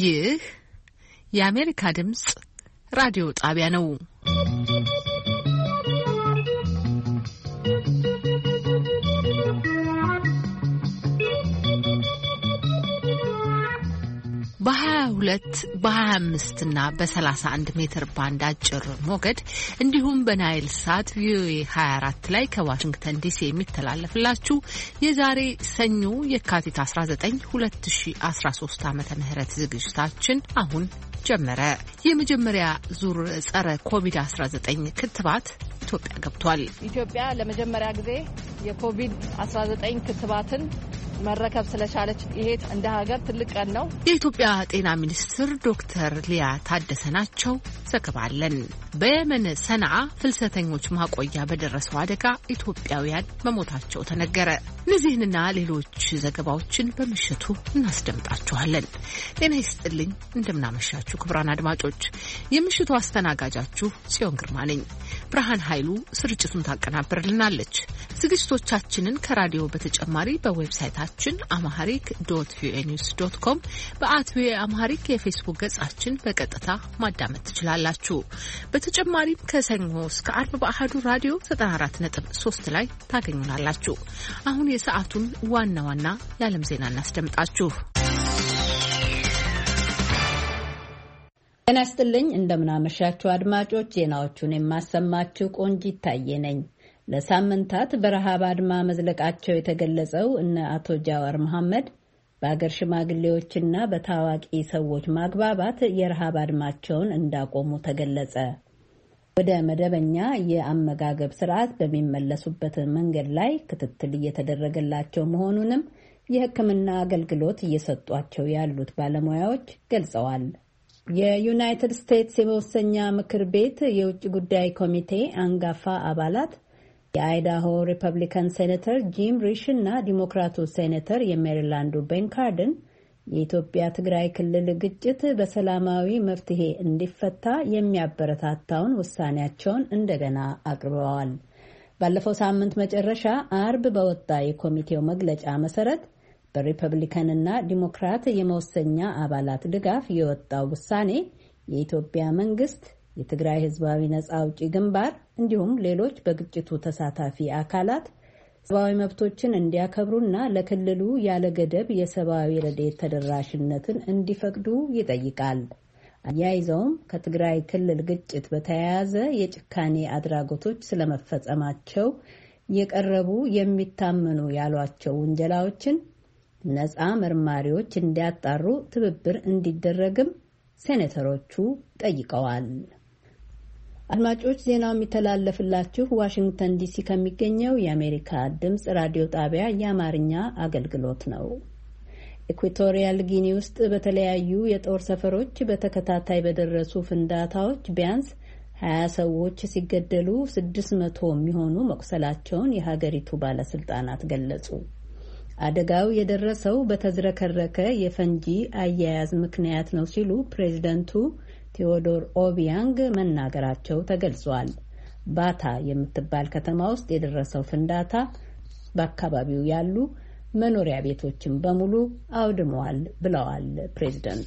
ይህ የአሜሪካ ድምጽ ራዲዮ ጣቢያ ነው። በ22 በ25 እና በ31 ሜትር ባንድ አጭር ሞገድ እንዲሁም በናይል ሳት ቪኦኤ 24 ላይ ከዋሽንግተን ዲሲ የሚተላለፍላችሁ የዛሬ ሰኞ የካቲት 19 2013 ዓመተ ምህረት ዝግጅታችን አሁን ጀመረ። የመጀመሪያ ዙር ጸረ ኮቪድ-19 ክትባት ኢትዮጵያ ገብቷል። ኢትዮጵያ ለመጀመሪያ ጊዜ የኮቪድ-19 ክትባትን መረከብ ስለቻለች ይሄ እንደ ሀገር ትልቅ ቀን ነው። የኢትዮጵያ ጤና ሚኒስትር ዶክተር ሊያ ታደሰ ናቸው። ዘገባለን። በየመን ሰንዓ ፍልሰተኞች ማቆያ በደረሰው አደጋ ኢትዮጵያውያን መሞታቸው ተነገረ። እነዚህንና ሌሎች ዘገባዎችን በምሽቱ እናስደምጣችኋለን። ጤና ይስጥልኝ፣ እንደምናመሻችሁ ክቡራን አድማጮች። የምሽቱ አስተናጋጃችሁ ጽዮን ግርማ ነኝ። ብርሃን ኃይሉ ስርጭቱን ታቀናብርልናለች። ዝግጅቶቻችንን ከራዲዮ በተጨማሪ በዌብሳይታችን amharic.voanews.com በአትዌ አምሃሪክ የፌስቡክ ገጻችን በቀጥታ ማዳመጥ ትችላላችሁ። በተጨማሪም ከሰኞ እስከ አርብ በአሃዱ ራዲዮ 94.3 ላይ ታገኙናላችሁ። አሁን የሰዓቱን ዋና ዋና የዓለም ዜና እናስደምጣችሁ። ጤና ይስጥልኝ፣ እንደምናመሻችሁ አድማጮች። ዜናዎቹን የማሰማችሁ ቆንጂት ታዬ ነኝ። ለሳምንታት በረሃብ አድማ መዝለቃቸው የተገለጸው እነ አቶ ጃዋር መሐመድ በአገር ሽማግሌዎችና በታዋቂ ሰዎች ማግባባት የረሃብ አድማቸውን እንዳቆሙ ተገለጸ። ወደ መደበኛ የአመጋገብ ስርዓት በሚመለሱበት መንገድ ላይ ክትትል እየተደረገላቸው መሆኑንም የሕክምና አገልግሎት እየሰጧቸው ያሉት ባለሙያዎች ገልጸዋል። የዩናይትድ ስቴትስ የመወሰኛ ምክር ቤት የውጭ ጉዳይ ኮሚቴ አንጋፋ አባላት የአይዳሆ ሪፐብሊካን ሴኔተር ጂም ሪሽ እና ዲሞክራቱ ሴኔተር የሜሪላንዱ ቤን ካርደን የኢትዮጵያ ትግራይ ክልል ግጭት በሰላማዊ መፍትሄ እንዲፈታ የሚያበረታታውን ውሳኔያቸውን እንደገና አቅርበዋል። ባለፈው ሳምንት መጨረሻ አርብ በወጣ የኮሚቴው መግለጫ መሰረት በሪፐብሊካንና ዲሞክራት የመወሰኛ አባላት ድጋፍ የወጣው ውሳኔ የኢትዮጵያ መንግስት፣ የትግራይ ህዝባዊ ነጻ አውጪ ግንባር እንዲሁም ሌሎች በግጭቱ ተሳታፊ አካላት ሰብአዊ መብቶችን እንዲያከብሩና ለክልሉ ያለ ገደብ የሰብአዊ ረድኤት ተደራሽነትን እንዲፈቅዱ ይጠይቃል። አያይዘውም ከትግራይ ክልል ግጭት በተያያዘ የጭካኔ አድራጎቶች ስለመፈጸማቸው የቀረቡ የሚታመኑ ያሏቸው ውንጀላዎችን ነጻ መርማሪዎች እንዲያጣሩ ትብብር እንዲደረግም ሴኔተሮቹ ጠይቀዋል። አድማጮች፣ ዜናው የሚተላለፍላችሁ ዋሽንግተን ዲሲ ከሚገኘው የአሜሪካ ድምጽ ራዲዮ ጣቢያ የአማርኛ አገልግሎት ነው። ኢኳቶሪያል ጊኒ ውስጥ በተለያዩ የጦር ሰፈሮች በተከታታይ በደረሱ ፍንዳታዎች ቢያንስ 20 ሰዎች ሲገደሉ 600 የሚሆኑ መቁሰላቸውን የሀገሪቱ ባለስልጣናት ገለጹ። አደጋው የደረሰው በተዝረከረከ የፈንጂ አያያዝ ምክንያት ነው ሲሉ ፕሬዝደንቱ ቴዎዶር ኦቢያንግ መናገራቸው ተገልጿል። ባታ የምትባል ከተማ ውስጥ የደረሰው ፍንዳታ በአካባቢው ያሉ መኖሪያ ቤቶችን በሙሉ አውድመዋል ብለዋል ፕሬዝደንቱ።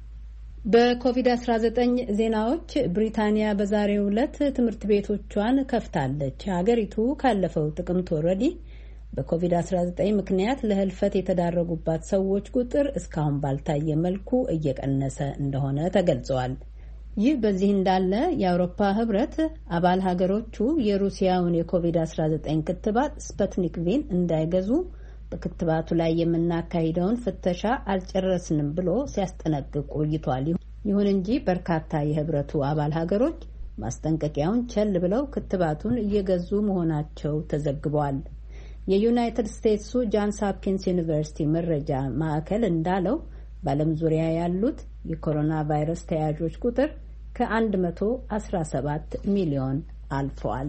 በኮቪድ-19 ዜናዎች ብሪታንያ በዛሬው ዕለት ትምህርት ቤቶቿን ከፍታለች። ሀገሪቱ ካለፈው ጥቅምት ወር ወዲህ በኮቪድ-19 ምክንያት ለህልፈት የተዳረጉባት ሰዎች ቁጥር እስካሁን ባልታየ መልኩ እየቀነሰ እንደሆነ ተገልጿል። ይህ በዚህ እንዳለ የአውሮፓ ህብረት አባል ሀገሮቹ የሩሲያውን የኮቪድ-19 ክትባት ስፑትኒክ ቪን እንዳይገዙ በክትባቱ ላይ የምናካሂደውን ፍተሻ አልጨረስንም ብሎ ሲያስጠነቅቅ ቆይቷል። ይሁን እንጂ በርካታ የህብረቱ አባል ሀገሮች ማስጠንቀቂያውን ቸል ብለው ክትባቱን እየገዙ መሆናቸው ተዘግቧል። የዩናይትድ ስቴትሱ ጃንስ ሆፕኪንስ ዩኒቨርሲቲ መረጃ ማዕከል እንዳለው በዓለም ዙሪያ ያሉት የኮሮና ቫይረስ ተያዦች ቁጥር ከ117 ሚሊዮን አልፏል።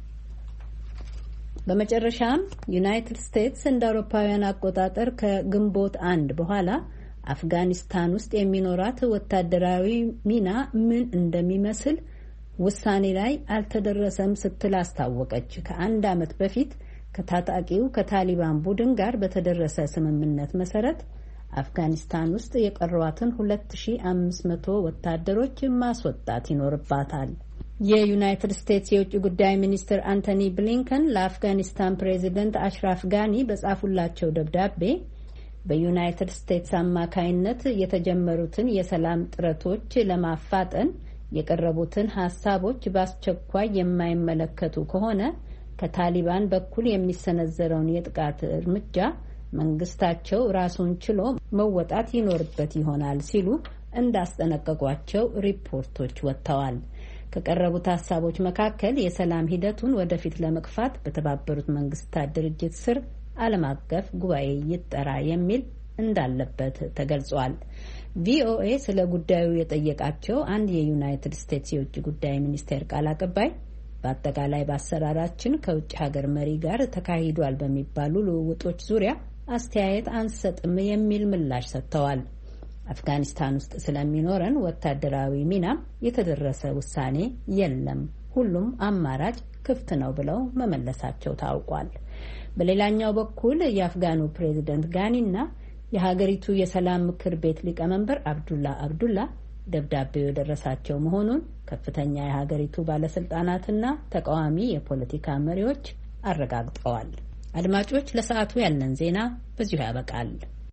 በመጨረሻም ዩናይትድ ስቴትስ እንደ አውሮፓውያን አቆጣጠር ከግንቦት 1 በኋላ አፍጋኒስታን ውስጥ የሚኖራት ወታደራዊ ሚና ምን እንደሚመስል ውሳኔ ላይ አልተደረሰም ስትል አስታወቀች። ከአንድ ዓመት በፊት ከታጣቂው ከታሊባን ቡድን ጋር በተደረሰ ስምምነት መሰረት አፍጋኒስታን ውስጥ የቀሯትን 2500 ወታደሮች ማስወጣት ይኖርባታል። የዩናይትድ ስቴትስ የውጭ ጉዳይ ሚኒስትር አንቶኒ ብሊንከን ለአፍጋኒስታን ፕሬዚደንት አሽራፍ ጋኒ በጻፉላቸው ደብዳቤ በዩናይትድ ስቴትስ አማካይነት የተጀመሩትን የሰላም ጥረቶች ለማፋጠን የቀረቡትን ሀሳቦች በአስቸኳይ የማይመለከቱ ከሆነ ከታሊባን በኩል የሚሰነዘረውን የጥቃት እርምጃ መንግስታቸው ራሱን ችሎ መወጣት ይኖርበት ይሆናል ሲሉ እንዳስጠነቀቋቸው ሪፖርቶች ወጥተዋል። ከቀረቡት ሀሳቦች መካከል የሰላም ሂደቱን ወደፊት ለመግፋት በተባበሩት መንግስታት ድርጅት ስር ዓለም አቀፍ ጉባኤ ይጠራ የሚል እንዳለበት ተገልጿል። ቪኦኤ ስለ ጉዳዩ የጠየቃቸው አንድ የዩናይትድ ስቴትስ የውጭ ጉዳይ ሚኒስቴር ቃል አቀባይ በአጠቃላይ በአሰራራችን ከውጭ ሀገር መሪ ጋር ተካሂዷል በሚባሉ ልውውጦች ዙሪያ አስተያየት አንሰጥም የሚል ምላሽ ሰጥተዋል። አፍጋኒስታን ውስጥ ስለሚኖረን ወታደራዊ ሚናም የተደረሰ ውሳኔ የለም፣ ሁሉም አማራጭ ክፍት ነው ብለው መመለሳቸው ታውቋል። በሌላኛው በኩል የአፍጋኑ ፕሬዚደንት ጋኒና የሀገሪቱ የሰላም ምክር ቤት ሊቀመንበር አብዱላ ደብዳቤው የደረሳቸው መሆኑን ከፍተኛ የሀገሪቱ ባለስልጣናትና ተቃዋሚ የፖለቲካ መሪዎች አረጋግጠዋል። አድማጮች፣ ለሰዓቱ ያለን ዜና በዚሁ ያበቃል።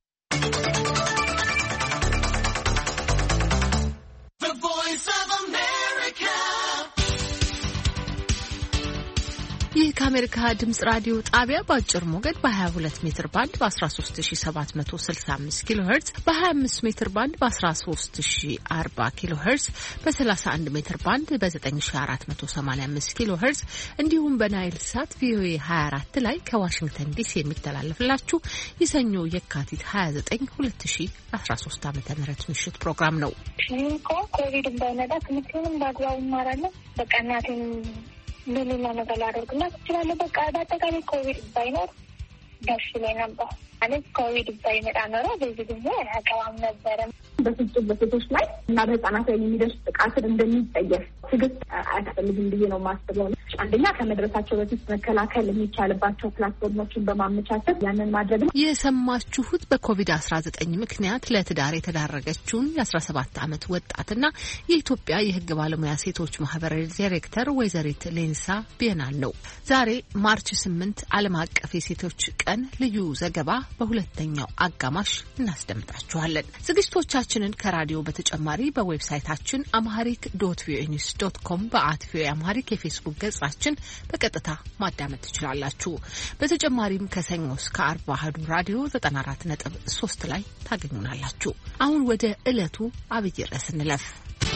ይህ ከአሜሪካ ድምጽ ራዲዮ ጣቢያ በአጭር ሞገድ በ22 ሜትር ባንድ በ13765 ኪሎ ሄርዝ፣ በ25 ሜትር ባንድ በ13040 ኪሎ ሄርዝ፣ በ31 ሜትር ባንድ በ9485 ኪሎ ሄርዝ እንዲሁም በናይል ሳት ቪኦኤ 24 ላይ ከዋሽንግተን ዲሲ የሚተላለፍላችሁ የሰኞ የካቲት 29 2013 ዓ.ም ምሽት ፕሮግራም ነው። ኮቪድ እንዳይመጣ ትምህርቱንም በአግባቡ እማራለሁ። በቃ እናቴን ምንና ነገር ላደርግና ትችላለህ። በቃ በአጠቃላይ ኮቪድ ባይኖር ደስ ይለኝ ነበር። ማለት ኮቪድ ባይመጣ ኖሮ በዚህ ጊዜ አያቀባም ነበረ። በፍጹም በሴቶች ላይ እና በህፃናት ላይ የሚደርስ ጥቃትን እንደሚጠየፍ ትዕግስት አያስፈልግም ብዬ ነው የማስበው። አንደኛ ከመድረሳቸው በፊት መከላከል የሚቻልባቸው ፕላትፎርሞችን በማመቻቸት ያንን ማድረግ ነው። የሰማችሁት በኮቪድ-19 ምክንያት ለትዳር የተዳረገችውን የ17 ዓመት ወጣትና የኢትዮጵያ የህግ ባለሙያ ሴቶች ማህበር ዳይሬክተር ወይዘሪት ሌንሳ ቢናል ነው። ዛሬ ማርች 8 ዓለም አቀፍ የሴቶች ቀን ልዩ ዘገባ በሁለተኛው አጋማሽ እናስደምጣችኋለን። ዝግጅቶቻችንን ከራዲዮ በተጨማሪ በዌብሳይታችን amharic.voanews.com በአትቪኦኤ አምሃሪክ የፌስቡክ ገጻችን በቀጥታ ማዳመጥ ትችላላችሁ። በተጨማሪም ከሰኞ እስከ ዓርብ አሐዱ ራዲዮ 94.3 ላይ ታገኙናላችሁ። አሁን ወደ ዕለቱ አብይ ርዕስ እንለፍ።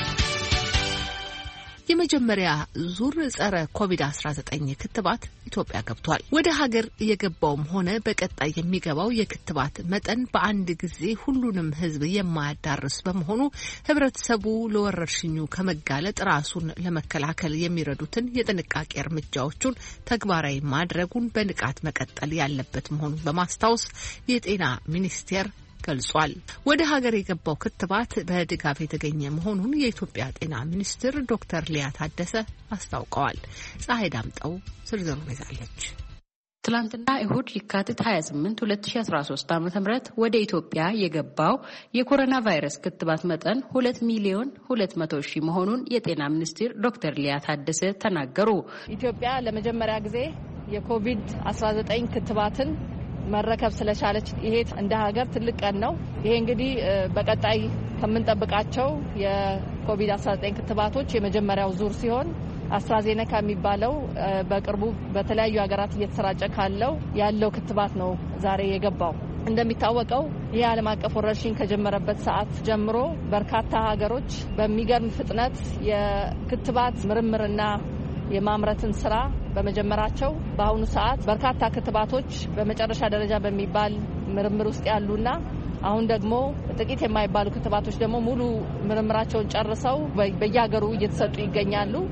የመጀመሪያ ዙር ጸረ ኮቪድ-19 ክትባት ኢትዮጵያ ገብቷል። ወደ ሀገር የገባውም ሆነ በቀጣይ የሚገባው የክትባት መጠን በአንድ ጊዜ ሁሉንም ሕዝብ የማያዳርስ በመሆኑ ህብረተሰቡ ለወረርሽኙ ከመጋለጥ ራሱን ለመከላከል የሚረዱትን የጥንቃቄ እርምጃዎችን ተግባራዊ ማድረጉን በንቃት መቀጠል ያለበት መሆኑን በማስታወስ የጤና ሚኒስቴር ገልጿል። ወደ ሀገር የገባው ክትባት በድጋፍ የተገኘ መሆኑን የኢትዮጵያ ጤና ሚኒስትር ዶክተር ሊያ ታደሰ አስታውቀዋል። ፀሐይ ዳምጠው ዝርዝሩን ይዛለች። ትላንትና እሁድ የካቲት 28 2013 ዓ.ም ወደ ኢትዮጵያ የገባው የኮሮና ቫይረስ ክትባት መጠን 2,200,000 መሆኑን የጤና ሚኒስትር ዶክተር ሊያ ታደሰ ተናገሩ። ኢትዮጵያ ለመጀመሪያ ጊዜ የኮቪድ-19 ክትባትን መረከብ ስለቻለች ይሄ እንደ ሀገር ትልቅ ቀን ነው። ይሄ እንግዲህ በቀጣይ ከምንጠብቃቸው የኮቪድ-19 ክትባቶች የመጀመሪያው ዙር ሲሆን አስትራዜኔካ የሚባለው በቅርቡ በተለያዩ ሀገራት እየተሰራጨ ያለው ክትባት ነው ዛሬ የገባው። እንደሚታወቀው ይህ ዓለም አቀፍ ወረርሽኝ ከጀመረበት ሰዓት ጀምሮ በርካታ ሀገሮች በሚገርም ፍጥነት የክትባት ምርምርና የማምረትን ስራ በመጀመራቸው በአሁኑ ሰዓት በርካታ ክትባቶች በመጨረሻ ደረጃ በሚባል ምርምር ውስጥ ያሉና አሁን ደግሞ ጥቂት የማይባሉ ክትባቶች ደግሞ ሙሉ ምርምራቸውን ጨርሰው በየሀገሩ እየተሰጡ ይገኛሉ።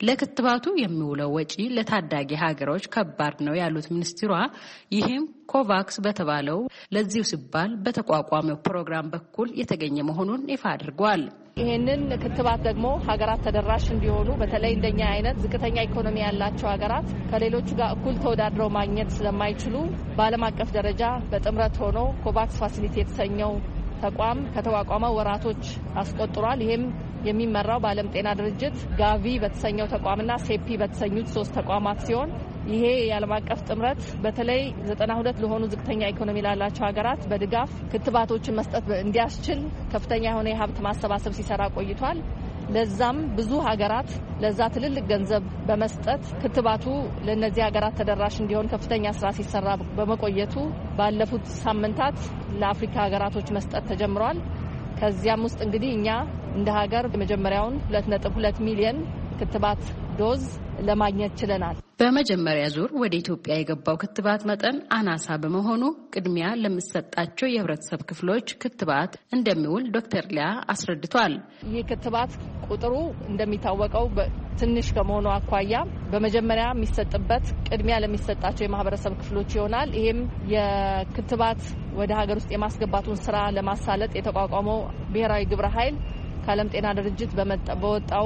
ለክትባቱ የሚውለው ወጪ ለታዳጊ ሀገሮች ከባድ ነው ያሉት ሚኒስትሯ ይህም ኮቫክስ በተባለው ለዚሁ ሲባል በተቋቋመው ፕሮግራም በኩል የተገኘ መሆኑን ይፋ አድርጓል። ይሄንን ክትባት ደግሞ ሀገራት ተደራሽ እንዲሆኑ በተለይ እንደኛ አይነት ዝቅተኛ ኢኮኖሚ ያላቸው ሀገራት ከሌሎቹ ጋር እኩል ተወዳድረው ማግኘት ስለማይችሉ በዓለም አቀፍ ደረጃ በጥምረት ሆኖ ኮቫክስ ፋሲሊቲ የተሰኘው ተቋም ከተቋቋመ ወራቶች አስቆጥሯል። ይሄም የሚመራው በዓለም ጤና ድርጅት ጋቪ በተሰኘው ተቋምና ሴፒ በተሰኙት 3 ተቋማት ሲሆን ይሄ የዓለም አቀፍ ጥምረት በተለይ 92 ለሆኑ ዝቅተኛ ኢኮኖሚ ላላቸው ሀገራት በድጋፍ ክትባቶችን መስጠት እንዲያስችል ከፍተኛ የሆነ የሀብት ማሰባሰብ ሲሰራ ቆይቷል። ለዛም ብዙ ሀገራት ለዛ ትልልቅ ገንዘብ በመስጠት ክትባቱ ለነዚህ ሀገራት ተደራሽ እንዲሆን ከፍተኛ ስራ ሲሰራ በመቆየቱ ባለፉት ሳምንታት ለአፍሪካ ሀገራቶች መስጠት ተጀምሯል። ከዚያም ውስጥ እንግዲህ እኛ እንደ ሀገር የመጀመሪያውን 2.2 ሚሊዮን ክትባት ዶዝ ለማግኘት ችለናል። በመጀመሪያ ዙር ወደ ኢትዮጵያ የገባው ክትባት መጠን አናሳ በመሆኑ ቅድሚያ ለሚሰጣቸው የህብረተሰብ ክፍሎች ክትባት እንደሚውል ዶክተር ሊያ አስረድቷል። ይህ ክትባት ቁጥሩ እንደሚታወቀው ትንሽ ከመሆኑ አኳያ በመጀመሪያ የሚሰጥበት ቅድሚያ ለሚሰጣቸው የማህበረሰብ ክፍሎች ይሆናል። ይህም የክትባት ወደ ሀገር ውስጥ የማስገባቱን ስራ ለማሳለጥ የተቋቋመው ብሔራዊ ግብረ ኃይል ከዓለም ጤና ድርጅት በወጣው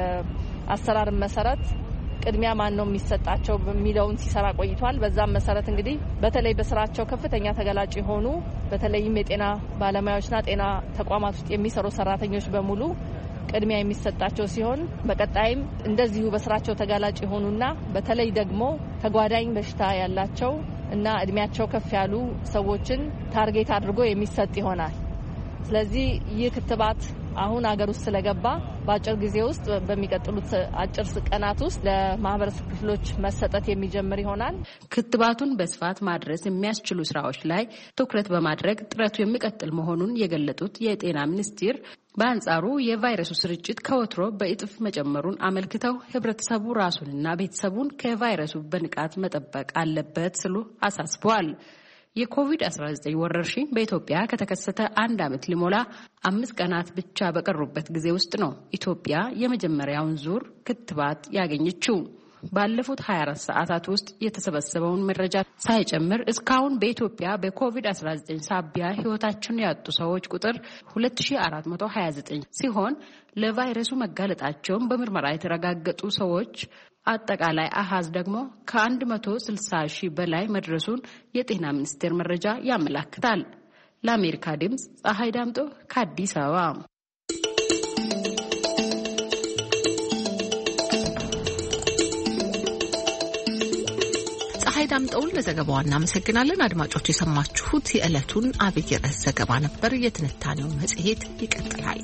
አሰራር መሰረት ቅድሚያ ማን ነው የሚሰጣቸው በሚለውን ሲሰራ ቆይቷል። በዛም መሰረት እንግዲህ በተለይ በስራቸው ከፍተኛ ተጋላጭ የሆኑ በተለይም የጤና ባለሙያዎችና ጤና ተቋማት ውስጥ የሚሰሩ ሰራተኞች በሙሉ ቅድሚያ የሚሰጣቸው ሲሆን በቀጣይም እንደዚሁ በስራቸው ተጋላጭ የሆኑና በተለይ ደግሞ ተጓዳኝ በሽታ ያላቸው እና እድሜያቸው ከፍ ያሉ ሰዎችን ታርጌት አድርጎ የሚሰጥ ይሆናል። ስለዚህ ይህ ክትባት አሁን አገር ውስጥ ስለገባ በአጭር ጊዜ ውስጥ በሚቀጥሉት አጭር ቀናት ውስጥ ለማህበረሰብ ክፍሎች መሰጠት የሚጀምር ይሆናል። ክትባቱን በስፋት ማድረስ የሚያስችሉ ስራዎች ላይ ትኩረት በማድረግ ጥረቱ የሚቀጥል መሆኑን የገለጡት የጤና ሚኒስቴር በአንጻሩ የቫይረሱ ስርጭት ከወትሮ በእጥፍ መጨመሩን አመልክተው ህብረተሰቡ ራሱንና ቤተሰቡን ከቫይረሱ በንቃት መጠበቅ አለበት ሲሉ አሳስበዋል። የኮቪድ-19 ወረርሽኝ በኢትዮጵያ ከተከሰተ 1 ዓመት ሊሞላ 5 ቀናት ብቻ በቀሩበት ጊዜ ውስጥ ነው ኢትዮጵያ የመጀመሪያውን ዙር ክትባት ያገኘችው። ባለፉት 24 ሰዓታት ውስጥ የተሰበሰበውን መረጃ ሳይጨምር እስካሁን በኢትዮጵያ በኮቪድ-19 ሳቢያ ህይወታቸውን ያጡ ሰዎች ቁጥር 2429 ሲሆን ለቫይረሱ መጋለጣቸውን በምርመራ የተረጋገጡ ሰዎች አጠቃላይ አሃዝ ደግሞ ከ160 ሺህ በላይ መድረሱን የጤና ሚኒስቴር መረጃ ያመለክታል። ለአሜሪካ ድምፅ ፀሐይ ዳምጦ ከአዲስ አበባ። ፀሐይ ዳምጠውን ለዘገባዋ እናመሰግናለን። አድማጮች የሰማችሁት የዕለቱን አብይ ርዕስ ዘገባ ነበር። የትንታኔው መጽሔት ይቀጥላል።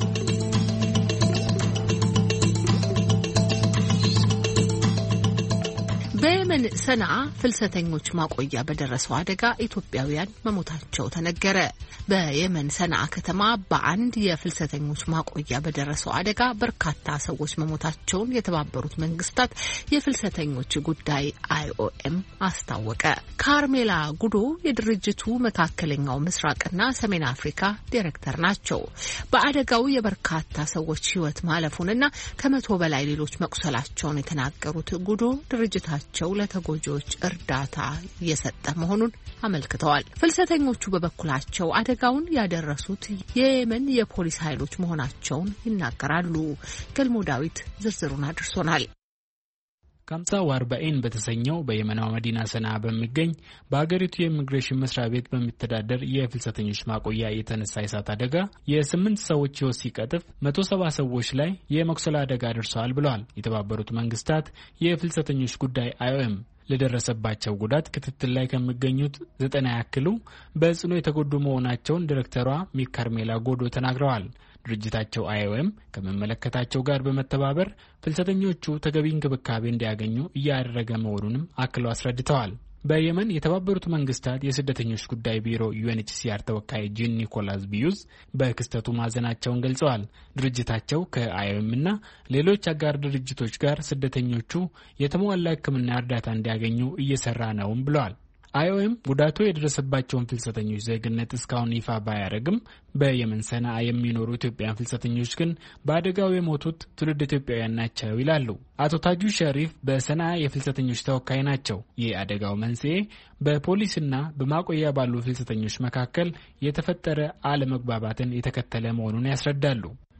በየመን ሰንዓ ፍልሰተኞች ማቆያ በደረሰው አደጋ ኢትዮጵያውያን መሞታቸው ተነገረ። በየመን ሰንዓ ከተማ በአንድ የፍልሰተኞች ማቆያ በደረሰው አደጋ በርካታ ሰዎች መሞታቸውን የተባበሩት መንግስታት የፍልሰተኞች ጉዳይ IOM አስታወቀ። ካርሜላ ጉዶ የድርጅቱ መካከለኛው ምስራቅና ሰሜን አፍሪካ ዳይሬክተር ናቸው። በአደጋው የበርካታ ሰዎች ሕይወት ማለፉንና ከ100 በላይ ሌሎች መቁሰላቸውን የተናገሩት ጉዶ ድርጅታቸው ለተጎጂዎች እርዳታ እየሰጠ መሆኑን አመልክተዋል። ፍልሰተኞቹ በበኩላቸው አደጋውን ያደረሱት የየመን የፖሊስ ኃይሎች መሆናቸውን ይናገራሉ። ገልሞ ዳዊት ዝርዝሩን አድርሶናል። ካምሳ ዋርባኤን በተሰኘው በየመናው መዲና ሰንዓ በሚገኝ በአገሪቱ የኢሚግሬሽን መስሪያ ቤት በሚተዳደር የፍልሰተኞች ማቆያ የተነሳ የእሳት አደጋ የ8 ሰዎች ሕይወት ሲቀጥፍ 170 ሰዎች ላይ የመቁሰል አደጋ ደርሰዋል ብለዋል የተባበሩት መንግስታት የፍልሰተኞች ጉዳይ IOM። ለደረሰባቸው ጉዳት ክትትል ላይ ከሚገኙት 90 ያክሉ በጽኑ የተጎዱ መሆናቸውን ዲሬክተሯ ካርሜላ ጉዶ ተናግረዋል። ድርጅታቸው IOM ከመመለከታቸው ጋር በመተባበር ፍልሰተኞቹ ተገቢ እንክብካቤ እንዲያገኙ እያደረገ መሆኑንም አክለው አስረድተዋል። በየመን የተባበሩት መንግስታት የስደተኞች ጉዳይ ቢሮ UNHCR ተወካይ ጂን ኒኮላስ ቢዩዝ በክስተቱ ማዘናቸውን ገልጸዋል። ድርጅታቸው ከIOM እና ሌሎች አጋር ድርጅቶች ጋር ስደተኞቹ የተሟላ ሕክምና እርዳታ እንዲያገኙ እየሰራ ነውም ብለዋል። አይኦኤም ጉዳቱ የደረሰባቸውን ፍልሰተኞች ዜግነት እስካሁን ይፋ ባያደርግም በየመን ሰንዓ የሚኖሩ ኢትዮጵያውያን ፍልሰተኞች ግን በአደጋው የሞቱት ትውልድ ኢትዮጵያውያን ናቸው ይላሉ። አቶ ታጁ ሸሪፍ በሰንዓ የፍልሰተኞች ተወካይ ናቸው። የአደጋው መንስኤ በፖሊስና በማቆያ ባሉ ፍልሰተኞች መካከል የተፈጠረ አለመግባባትን የተከተለ መሆኑን ያስረዳሉ።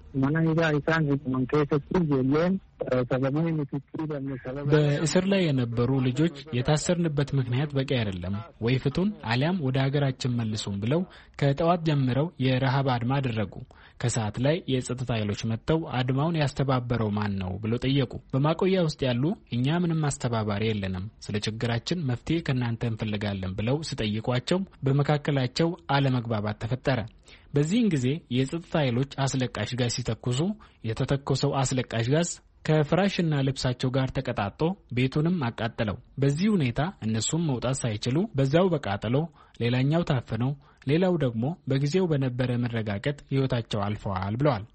በእስር ላይ የነበሩ ልጆች የታሰርንበት ምክንያት በቂ አይደለም፣ ወይ ፍቱን አሊያም ወደ ሀገራችን መልሱን ብለው ከጠዋት ጀምረው የረሃብ አድማ አደረጉ። ከሰዓት ላይ የጸጥታ ኃይሎች መጥተው አድማውን ያስተባበረው ማን ነው ብለው ጠየቁ። በማቆያ ውስጥ ያሉ እኛ ምንም አስተባባሪ የለንም፣ ስለ ችግራችን መፍትሄ ከእናንተ እንፈልጋለን ብለው ሲጠይቋቸው በመካከላቸው አለመግባባት ተፈጠረ። በዚህን ጊዜ የጸጥታ ኃይሎች አስለቃሽ ጋዝ ሲተኩሱ የተተኮሰው አስለቃሽ ጋዝ ከፍራሽና ልብሳቸው ጋር ተቀጣጦ ቤቱንም አቃጠለው። በዚህ ሁኔታ እነሱም መውጣት ሳይችሉ በዛው በቃጠሎ ሌላኛው ታፈነው፣ ሌላው ደግሞ በጊዜው በነበረ መረጋገጥ ሕይወታቸው አልፈዋል ብለዋል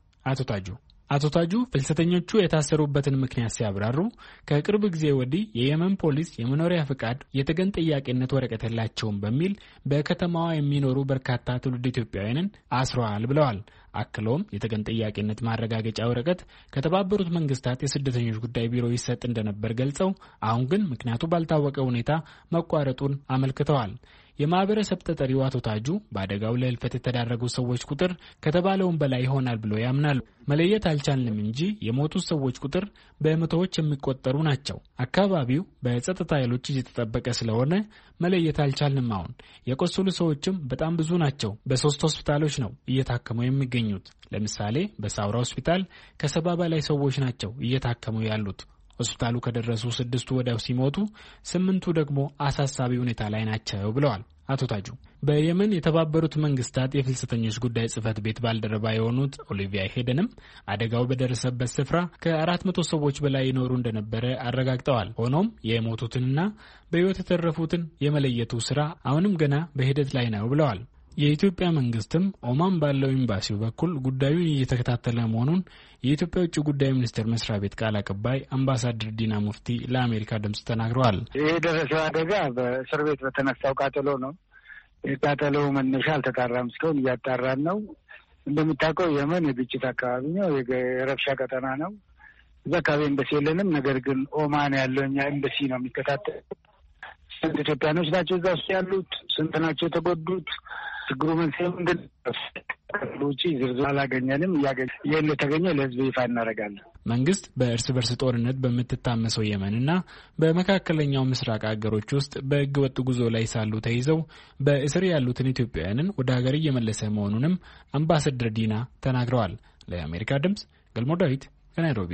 አቶ ታጁ ፍልሰተኞቹ የታሰሩበትን ምክንያት ሲያብራሩ ከቅርብ ጊዜ ወዲህ የየመን ፖሊስ የመኖሪያ ፍቃድ የተገን ጠያቂነት ወረቀት የላቸውም በሚል በከተማዋ የሚኖሩ በርካታ ትውልድ ኢትዮጵያውያንን አስረዋል ብለዋል። አክሎም የተገን ጠያቂነት ማረጋገጫ ወረቀት ከተባበሩት መንግስታት የስደተኞች ጉዳይ ቢሮ ይሰጥ እንደነበር ገልጸው አሁን ግን ምክንያቱ ባልታወቀ ሁኔታ መቋረጡን አመልክተዋል። የማህበረሰብ ተጠሪው አቶ ታጁ በአደጋው ለህልፈት የተዳረጉ ሰዎች ቁጥር ከተባለውን በላይ ይሆናል ብለው ያምናሉ። መለየት አልቻልንም እንጂ የሞቱት ሰዎች ቁጥር በመቶዎች የሚቆጠሩ ናቸው። አካባቢው በጸጥታ ኃይሎች እየተጠበቀ ስለሆነ መለየት አልቻልንም። አሁን የቆሰሉ ሰዎችም በጣም ብዙ ናቸው። በ3 ሆስፒታሎች ነው እየታከሙ የሚገኙት። ለምሳሌ በሳውራ ሆስፒታል ከ70 በላይ ሰዎች ናቸው እየታከሙ ያሉት። ሆስፒታሉ ከደረሱ 6ቱ ወዲያው ሲሞቱ 8ቱ ደግሞ አሳሳቢ ሁኔታ ላይ ናቸው ብለዋል አቶ ታጁ። በየመን የተባበሩት መንግስታት የፍልሰተኞች ጉዳይ ጽህፈት ቤት ባልደረባ የሆኑት ኦሊቪያ ሄደንም አደጋው በደረሰበት ስፍራ ከ400 ሰዎች በላይ ይኖሩ እንደነበረ አረጋግጠዋል። ሆኖም የሞቱትንና በህይወት የተረፉትን የመለየቱ ስራ አሁንም ገና በሂደት ላይ ነው ብለዋል። የኢትዮጵያ መንግስትም ኦማን ባለው ኤምባሲው በኩል ጉዳዩን እየተከታተለ መሆኑን የኢትዮጵያ ውጭ ጉዳይ ሚኒስቴር መስሪያ ቤት ቃል አቀባይ አምባሳደር ዲና ሙፍቲ ለአሜሪካ ድምጽ ተናግረዋል። ይህ የደረሰው አደጋ በእስር ቤት በተነሳው ቃጠሎ ነው። የቃጠሎው መነሻ አልተጣራም። እስካሁን እያጣራን ነው። እንደምታውቀው የመን የግጭት አካባቢ ነው፣ የረብሻ ቀጠና ነው። እዛ አካባቢ ኤምባሲ የለንም። ነገር ግን ኦማን ያለው እኛ ኤምባሲ ነው የሚከታተል። ስንት ኢትዮጵያኖች ናቸው እዛ ውስጥ ያሉት? ስንት ናቸው የተጎዱት? ችግሩ መንስኤ ምንድን ነው? ውጪ ዝርዝር አላገኘንም። ይህን ለተገኘ ለህዝብ ይፋ እናደርጋለን። መንግስት በእርስ በርስ ጦርነት በምትታመሰው የመንና በመካከለኛው ምስራቅ ሀገሮች ውስጥ በህገ ወጥ ጉዞ ላይ ሳሉ ተይዘው በእስር ያሉትን ኢትዮጵያውያንን ወደ ሀገር እየመለሰ መሆኑንም አምባሳደር ዲና ተናግረዋል። ለአሜሪካ ድምጽ ገልሞ ዳዊት ከናይሮቢ።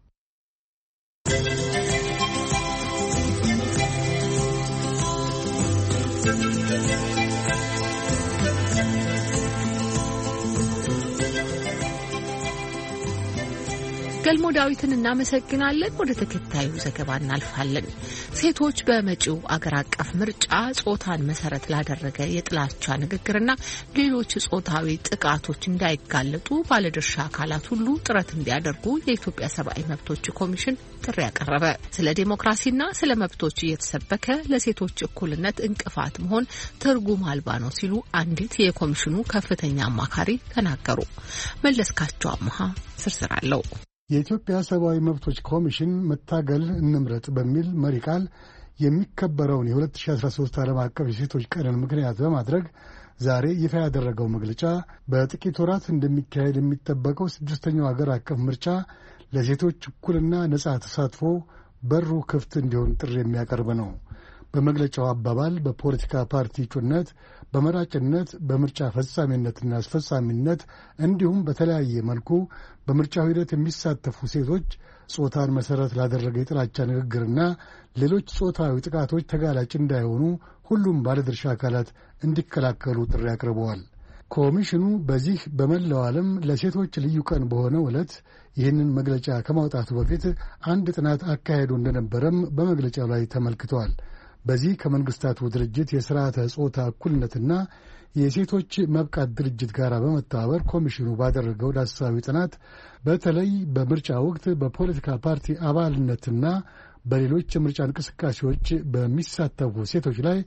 ገልሞ ዳዊትን እናመሰግናለን። ወደ ተከታዩ ዘገባ እናልፋለን። ሴቶች በመጪው አገር አቀፍ ምርጫ ጾታን መሰረት ላደረገ የጥላቻ ንግግርና ሌሎች ጾታዊ ጥቃቶች እንዳይጋለጡ ባለድርሻ አካላት ሁሉ ጥረት እንዲያደርጉ የኢትዮጵያ ሰብአዊ መብቶች ኮሚሽን ጥሪ ያቀረበ። ስለ ዴሞክራሲና ስለ መብቶች እየተሰበከ ለሴቶች እኩልነት እንቅፋት መሆን ትርጉም አልባ ነው ሲሉ አንዲት የኮሚሽኑ ከፍተኛ አማካሪ ተናገሩ። መለስካቸው አመሃ ዝርዝር አለው። የኢትዮጵያ ሰብአዊ መብቶች ኮሚሽን መታገል እንምረጥ በሚል መሪ ቃል የሚከበረውን የ2013 ዓለም አቀፍ የሴቶች ቀንን ምክንያት በማድረግ ዛሬ ይፋ ያደረገው መግለጫ በጥቂት ወራት እንደሚካሄድ የሚጠበቀው 6ኛው ሀገር አቀፍ ምርጫ ለሴቶች እኩልና ነጻ ተሳትፎ በሩ ክፍት እንዲሆን ጥሪ የሚያቀርብ ነው። በመግለጫው አባባል በፖለቲካ ፓርቲ እጩነት፣ በመራጭነት፣ በምርጫ ፈጻሚነትና አስፈጻሚነት እንዲሁም በተለያየ መልኩ በምርጫው ሂደት የሚሳተፉ ሴቶች ጾታን መሰረት ላደረገ የጥላቻ ንግግርና ሌሎች ጾታዊ ጥቃቶች ተጋላጭ እንዳይሆኑ ሁሉም ባለድርሻ አካላት እንዲከላከሉ ጥሪ አቅርበዋል። ኮሚሽኑ በዚህ በመላው ዓለም ለሴቶች ልዩ ቀን በሆነው ዕለት ይህንን መግለጫ ከማውጣቱ በፊት አንድ ጥናት አካሄዶ እንደነበረም በመግለጫው ላይ ተመልክቷል። በዚህ ከመንግስታቱ ድርጅት የሥርዓተ ጾታ እኩልነትና የሴቶች መብቃት ድርጅት ጋር በመተባበር ኮሚሽኑ ባደረገው ዳሰሳዊ ጥናት በተለይ በምርጫ ወቅት በፖለቲካ ፓርቲ አባልነትና በሌሎች የምርጫ እንቅስቃሴዎች በሚሳተፉ ሴቶች ላይ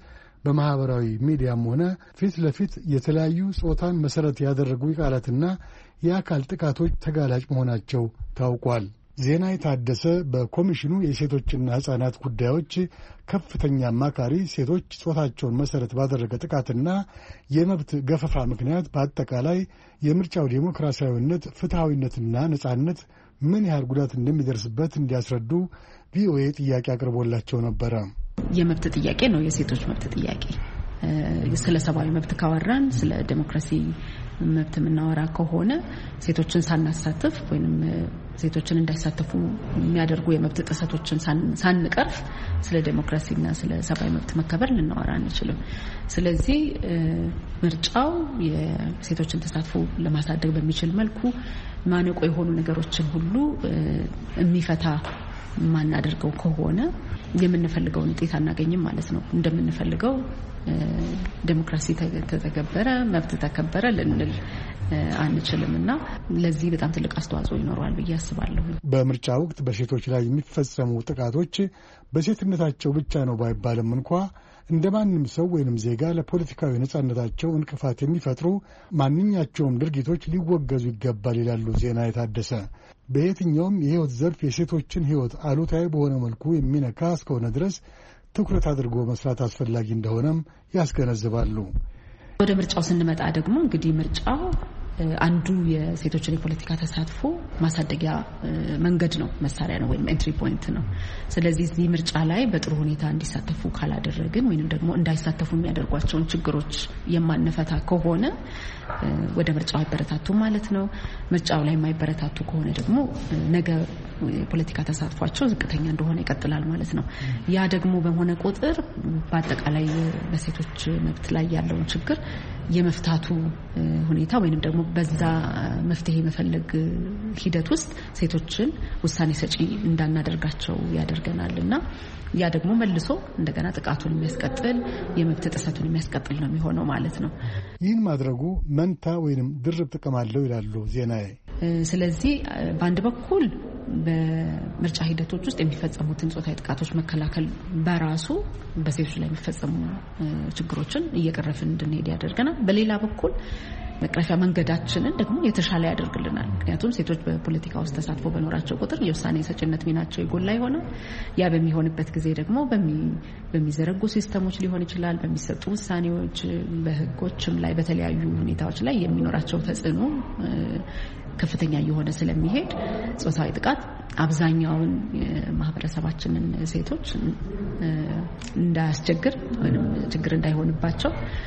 በማህበራዊ ሚዲያም ሆነ ፊት ለፊት የተለያዩ ጾታን መሰረት ያደረጉ ቃላትና የአካል ጥቃቶች ተጋላጭ መሆናቸው ታውቋል። ዜና የታደሰ በኮሚሽኑ የሴቶችና ሕፃናት ጉዳዮች ከፍተኛ አማካሪ ሴቶች ጾታቸውን መሰረት ባደረገ ጥቃትና የመብት ገፈፋ ምክንያት በአጠቃላይ የምርጫው ዴሞክራሲያዊነት፣ ፍትሐዊነትና ነጻነት ምን ያህል ጉዳት እንደሚደርስበት እንዲያስረዱ ቪኦኤ ጥያቄ አቅርቦላቸው ነበረ። የመብት ጥያቄ ነው፣ የሴቶች መብት ጥያቄ። ስለ ሰብአዊ መብት ካወራን ስለ ዴሞክራሲ መብት የምናወራ ከሆነ ሴቶችን ሳናሳትፍ ወይም ሴቶችን እንዳይሳተፉ የሚያደርጉ የመብት ጥሰቶችን ሳንቀርፍ ስለ ዴሞክራሲና ስለ ሰብአዊ መብት መከበር ልናወራ አንችልም። ስለዚህ ምርጫው የሴቶችን ተሳትፎ ለማሳደግ በሚችል መልኩ ማነቆ የሆኑ ነገሮችን ሁሉ የሚፈታ ማናደርገው ከሆነ የምንፈልገውን ውጤት አናገኝም ማለት ነው። እንደምንፈልገው ዴሞክራሲ ተተገበረ፣ መብት ተከበረ ልንል አንችልምና ለዚህ በጣም ትልቅ አስተዋጽኦ ይኖረዋል ብዬ አስባለሁ። በምርጫ ወቅት በሴቶች ላይ የሚፈጸሙ ጥቃቶች በሴትነታቸው ብቻ ነው ባይባልም እንኳ እንደማንም ሰው ወይንም ዜጋ ለፖለቲካዊ ነጻነታቸው እንቅፋት የሚፈጥሩ ማንኛቸውም ድርጊቶች ሊወገዙ ይገባል ይላሉ ዜና የታደሰ። በየትኛውም የህይወት ዘርፍ የሴቶችን ህይወት አሉታዊ በሆነ መልኩ የሚነካ እስከሆነ ድረስ ትኩረት አድርጎ መስራት አስፈላጊ እንደሆነም ያስገነዝባሉ። ወደ ምርጫው ስንመጣ ደግሞ እንግዲህ ምርጫው አንዱ የሴቶችን የፖለቲካ ተሳትፎ ማሳደጊያ መንገድ ነው፣ መሳሪያ ነው ወይም ኤንትሪ ፖይንት ነው። ስለዚህ እዚህ ምርጫ ላይ በጥሩ ሁኔታ እንዲሳተፉ ካላደረግን ወይንም ደግሞ እንዳይሳተፉ የሚያደርጓቸውን ችግሮች የማንፈታ ከሆነ ወደ ምርጫው አይበረታቱም ማለት ነው። ምርጫው ላይ የማይበረታቱ ከሆነ ደግሞ ነገ የፖለቲካ ተሳትፏቸው ዝቅተኛ እንደሆነ ይቀጥላል ማለት ነው። ያ ደግሞ በሆነ ቁጥር በአጠቃላይ በሴቶች መብት ላይ ያለውን ችግር የመፍታቱ ሁኔታ ወይንም ደግሞ በዛ መፍትሄ መፈለግ ሂደት ውስጥ ሴቶችን ውሳኔ ሰጪ እንዳናደርጋቸው ያደርገናልና ያ ደግሞ መልሶ እንደገና ጥቃቱን የሚያስቀጥል የመብት ጥሰቱን የሚያስቀጥል ነው የሚሆነው ማለት ነው። ይህን ማድረጉ መንታ ወይንም ድርብ ጥቅም አለው ይላሉ ዜናዬ። ስለዚህ በአንድ በኩል በምርጫ ሂደቶች ውስጥ የሚፈጸሙትን ጾታዊ ጥቃቶች መከላከል በራሱ በሴቶች ላይ የሚፈጸሙ ችግሮችን እየቀረፍን እንድንሄድ ያደርገናል። በሌላ በኩል መቅረፊያ መንገዳችንን ደግሞ የተሻለ ያደርግልናል። ምክንያቱም ሴቶች በፖለቲካ ውስጥ ተሳትፎ በኖራቸው ቁጥር የውሳኔ ሰጭነት ሚናቸው የጎላ ይሆናል። ያ በሚሆንበት ጊዜ ደግሞ በሚዘረጉ ሲስተሞች ሊሆን ይችላል፣ በሚሰጡ ውሳኔዎች፣ በህጎችም ላይ በተለያዩ ሁኔታዎች ላይ የሚኖራቸው ተጽዕኖ ከፍተኛ የሆነ ስለሚሄድ ጾታዊ ጥቃት አብዛኛውን ማህበረሰባችንን ሴቶች እንዳያስቸግር ወይም ችግር እንዳይሆንባቸው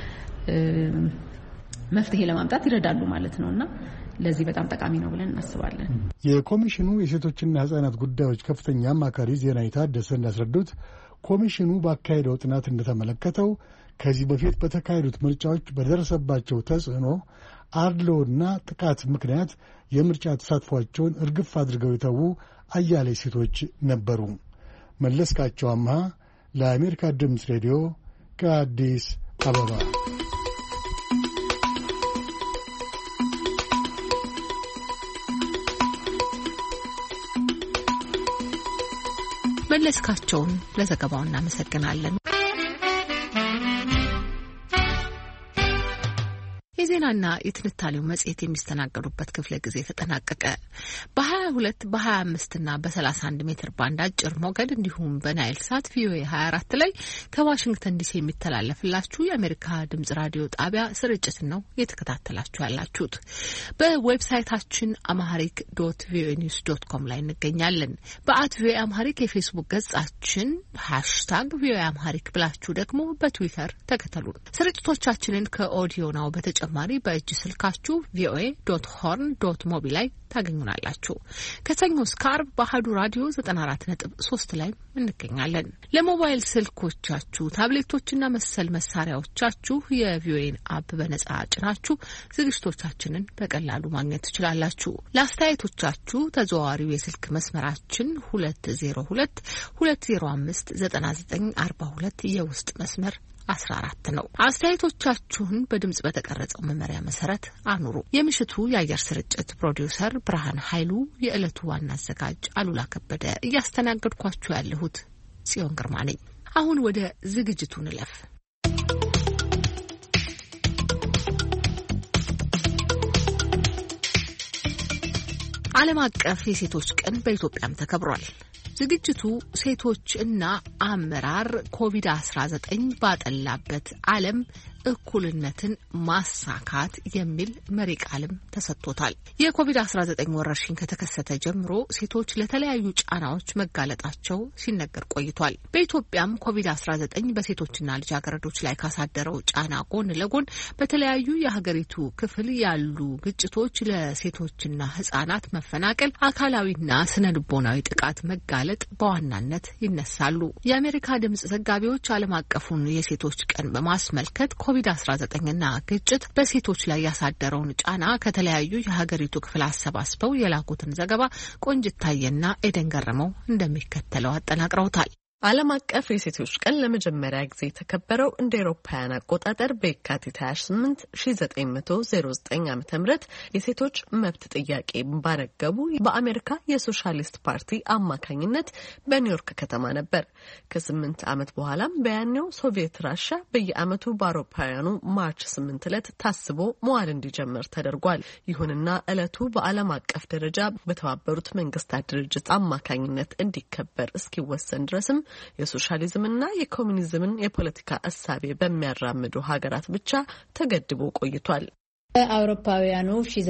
መፍትሄ ለማምጣት ይረዳሉ ማለት ነውና ለዚህ በጣም ጠቃሚ ነው ብለን እናስባለን። የኮሚሽኑ የሴቶችና ህጻናት ጉዳዮች ከፍተኛ አማካሪ ዜና የታደሰ እንዳስረዱት ኮሚሽኑ ባካሄደው ጥናት እንደተመለከተው ከዚህ በፊት በተካሄዱት ምርጫዎች በደረሰባቸው ተጽዕኖ አድሎና ጥቃት ምክንያት የምርጫ ተሳትፏቸውን እርግፍ አድርገው የተዉ አያሌ ሴቶች ነበሩ። መለስካቸው አምሃ ለአሜሪካ ድምፅ ሬዲዮ ከአዲስ አበባ። መለስካቸውን ለዘገባው እናመሰግናለን። የዜናና የትንታኔው መጽሔት የሚስተናገዱበት ክፍለ ጊዜ ተጠናቀቀ። በ22 በ25 እና በ31 ሜትር ባንድ አጭር ሞገድ እንዲሁም በናይል ሳት ቪኦኤ 24 ላይ ከዋሽንግተን ዲሲ የሚተላለፍላችሁ የአሜሪካ ድምጽ ራዲዮ ጣቢያ ስርጭት ነው የተከታተላችሁ ያላችሁት። በዌብሳይታችን amharic.voanews.com ላይ እንገኛለን። @ቪኦኤ አምሃሪክ የፌስቡክ ገጻችን #ቪኦኤ አምሃሪክ ብላችሁ ደግሞ በትዊተር ተከተሉን። ስርጭቶቻችንን ከኦዲዮ ናው በተጨማሪ በእጅ ስልካችሁ voa.horn.mobi ላይ ታገኙናላችሁ። ከሰኞ እስከ ዓርብ በአሐዱ ራዲዮ 94.3 ላይ እንገኛለን። ለሞባይል ስልኮቻችሁ፣ ታብሌቶችና መሰል መሳሪያዎቻችሁ የቪኦኤን አፕ በነጻ ጭናችሁ ዝግጅቶቻችንን በቀላሉ ማግኘት ትችላላችሁ። ለአስተያየቶቻችሁ ተዘዋዋሪው የስልክ መስመራችን 2022059942 የውስጥ መስመር 14 ነው። አስተያየቶቻችሁን በድምጽ በተቀረጸው መመሪያ መሰረት አኑሩ። የምሽቱ የአየር ስርጭት ፕሮዲውሰር ብርሃን ኃይሉ፣ የዕለቱ ዋና አዘጋጅ አሉላ ከበደ፣ እያስተናገድኳችሁ ያለሁት ጽዮን ግርማ ነኝ። አሁን ወደ ዝግጅቱ እንለፍ። ዓለም አቀፍ የሴቶች ቀን በኢትዮጵያም ተከብሯል። ዝግጅቱ ሴቶች እና አመራር ኮቪድ-19 ባጠላበት ዓለም እኩልነትን ማሳካት የሚል መሪ ቃልም ተሰጥቶታል። የኮቪድ-19 ወረርሽኝ ከተከሰተ ጀምሮ ሴቶች ለተለያዩ ጫናዎች መጋለጣቸው ሲነገር ቆይቷል። በኢትዮጵያም ኮቪድ-19 በሴቶችና ልጃገረዶች ላይ ካሳደረው ጫና ጎን ለጎን በተለያዩ የሀገሪቱ ክፍል ያሉ ግጭቶች፣ ለሴቶችና ሕጻናት መፈናቀል፣ አካላዊና ስነ ልቦናዊ ጥቃት መጋለጥ በዋናነት ይነሳሉ። የአሜሪካ ድምጽ ዘጋቢዎች ዓለም አቀፉን የሴቶች ቀን በማስመልከት ኮቪድ-19ና ግጭት በሴቶች ላይ ያሳደረውን ጫና ከተለያዩ የሀገሪቱ ክፍል አሰባስበው የላኩትን ዘገባ ቆንጅታየና ኤደን ገረመው እንደሚከተለው አጠናቅረውታል። ዓለም አቀፍ የሴቶች ቀን ለመጀመሪያ ጊዜ የተከበረው እንደ አውሮፓውያን አቆጣጠር በየካቲት 28 1909 ዓ.ም የሴቶች መብት ጥያቄ ባነገቡ በአሜሪካ የሶሻሊስት ፓርቲ አማካኝነት በኒውዮርክ ከተማ ነበር። ከ8 ዓመት በኋላም በያኔው ሶቪየት ራሻ በየዓመቱ በአውሮፓውያኑ ማርች 8 ዕለት ታስቦ መዋል እንዲጀምር ተደርጓል። ይሁንና ዕለቱ በዓለም አቀፍ ደረጃ በተባበሩት መንግስታት ድርጅት አማካኝነት እንዲከበር እስኪወሰን ድረስም የሶሻሊዝምና የኮሙኒዝምን የፖለቲካ እሳቤ በሚያራምዱ ሀገራት ብቻ ተገድቦ ቆይቷል። በአውሮፓውያኑ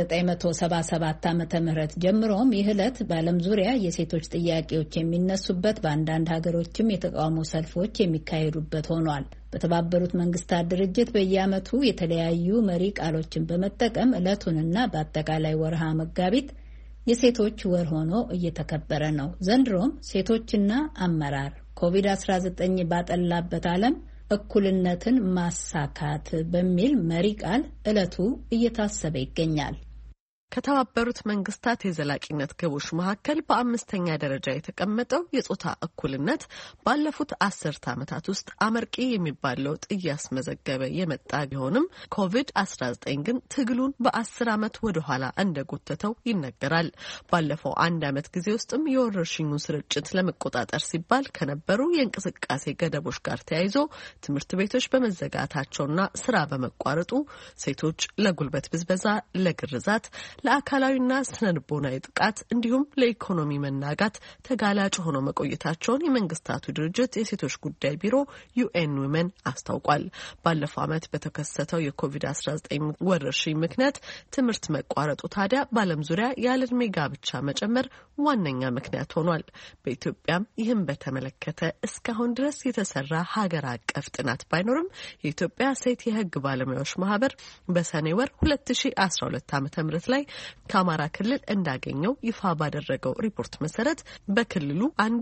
1977 ዓ.ም ጀምሮም ይህ ዕለት በዓለም ዙሪያ የሴቶች ጥያቄዎች የሚነሱበት፣ በአንዳንድ ሀገሮችም የተቃውሞ ሰልፎች የሚካሄዱበት ሆኗል። በተባበሩት መንግስታት ድርጅት በየዓመቱ የተለያዩ መሪ ቃሎችን በመጠቀም ዕለቱንና በአጠቃላይ ወርሃ መጋቢት የሴቶች ወር ሆኖ እየተከበረ ነው። ዘንድሮም ሴቶችና አመራር ኮቪድ-19 ባጠላበት ዓለም እኩልነትን ማሳካት በሚል መሪ ቃል ዕለቱ እየታሰበ ይገኛል። ከተባበሩት መንግስታት የዘላቂነት ግቦች መካከል በአምስተኛ ደረጃ የተቀመጠው የጾታ እኩልነት ባለፉት 10 ዓመታት ውስጥ አመርቂ የሚባል ለውጥ እያስመዘገበ የመጣ ቢሆንም ኮቪድ-19 ግን ትግሉን በ10 ዓመት ወደ ኋላ እንደጎተተው ይነገራል። ባለፈው 1 ዓመት ጊዜ ውስጥም የወረርሽኙን ስርጭት ለመቆጣጠር ሲባል ከነበሩ የእንቅስቃሴ ገደቦች ጋር ተያይዞ ትምህርት ቤቶች በመዘጋታቸውና ስራ በመቋረጡ ሴቶች ለጉልበት ብዝበዛ፣ ለግርዛት፣ ለአካላዊና ስነልቦናዊ ጥቃት እንዲሁም ለኢኮኖሚ መናጋት ተጋላጭ ሆነው መቆየታቸውን የመንግስታቱ ድርጅት የሴቶች ጉዳይ ቢሮ ዩኤን ዊመን አስታውቋል። ባለፈው ዓመት በተከሰተው የኮቪድ-19 ወረርሽኝ ምክንያት ትምህርት መቋረጡ ታዲያ በዓለም ዙሪያ ያለዕድሜ ጋብቻ መጨመር ዋነኛ ምክንያት ሆኗል። በኢትዮጵያም ይህን በተመለከተ እስካሁን ድረስ የተሰራ ሀገር አቀፍ ጥናት ባይኖርም የኢትዮጵያ ሴት የህግ ባለሙያዎች ማህበር በሰኔ ወር 2012 ዓ.ም ላይ ከአማራ ክልል እንዳገኘው ይፋ ባደረገው ሪፖርት መሰረት በክልሉ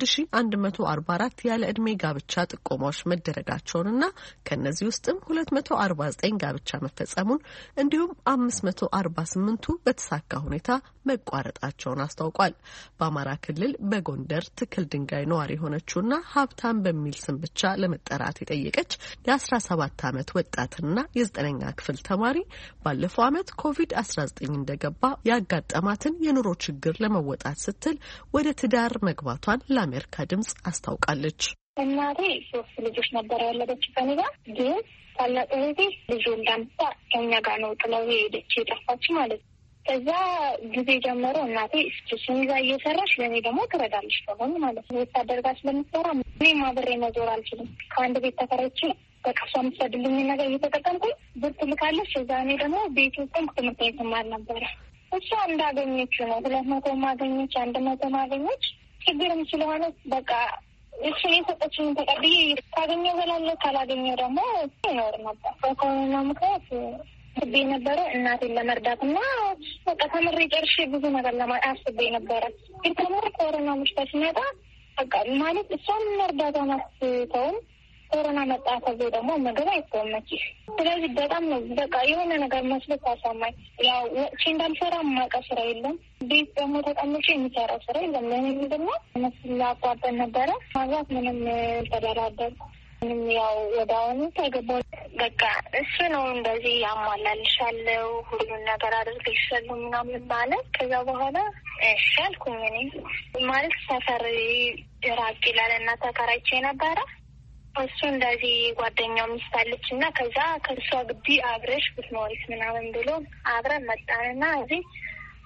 1144 ያለ ዕድሜ ጋብቻ ጥቆማዎች መደረጋቸውንና ከነዚህ ውስጥም 249 ጋብቻ መፈጸሙን እንዲሁም 548ቱ በተሳካ ሁኔታ መቋረጣቸውን አስታውቋል። በአማራ ክልል በጎንደር ትክል ድንጋይ ነዋሪ የሆነችውና ሀብታም በሚል ስም ብቻ ለመጠራት የጠየቀች የ17 ዓመት ወጣትና የ9ኛ ክፍል ተማሪ ባለፈው ዓመት ኮቪድ-19 እንደገባ ያጋጠማትን የኑሮ ችግር ለመወጣት ስትል ወደ ትዳር መግባቷን ለአሜሪካ ድምጽ አስታውቃለች። እናቴ 3 ልጆች ነበር ያለች ከኔ ጋር፣ ግን ታላቅ እህቴ ልጅ እንዳምጣ ከኛ ጋር ነው ጥለው ሄደች የጠፋች ማለት ነው። ከዛ ጊዜ ጀምሮ እናቴ እሱን ይዛ እየሰራች ለእኔ ደግሞ ትረዳለች ተሆን ማለት ነው። ወታደር ጋር ስለምትሰራ እኔም አብሬ መዞር አልችልም። ከአንድ ቤት ተከራይቼ በቃ እሷ የምትሰድልኝ ነገር እየተጠቀምኩኝ ብር ትልካለች። እዛ እኔ ደግሞ ቤት ውስጥም ትምህርት የተማር ነበረ። እሷ እንዳገኘች ነው 200 ማገኘች 100 ማገኘች ችግርም ስለሆነ በቃ እሱን የሰጠችውን ተቀብዬ ካገኘው በላለሁ፣ ካላገኘው ደግሞ ይኖር ነበር። በኮሮና ምክንያት አስቤ ነበረ እናቴን ለመርዳትና በቃ ተምሬ ጨርሼ ብዙ ነገር አስቤ ነበረ። ግን ተምሬ ኮሮና በሽታ ሲመጣ በቃ ማለት እሷን መርዳቷ ናስተውም ኮሮና መጣ። ተብሎ ደግሞ ምግብ አይቆመች። ስለዚህ በጣም ነው በቃ የሆነ ነገር መስሎ ታሰማኝ። ያው ወጪ እንዳልሰራ የማውቀው ስራ የለም። ቤት ደግሞ ተቀምጬ የሚሰራው ስራ የለም። ለእኔ ምንድን ነው መስላ አቋርጠን ነበረ ማግባት ምንም ተደራደር ያው ወደ አሁኑ ተገባሁ። በቃ እሱ ነው እንደዚህ ያሟላልሻለሁ ሁሉን ነገር አድርግልሻለሁ ምናምን ማለት። ከዛ በኋላ እሺ አልኩኝ። እኔ ማለት ሰፈር ራቅ ይላልና ተከራይቼ ነበረ። እሱ እንደዚህ ጓደኛው ሚስት አለች እና ከዛ ከእሷ ግቢ አብረሽ ብትኖሪስ ምናምን ብሎ አብረን መጣንና እዚህ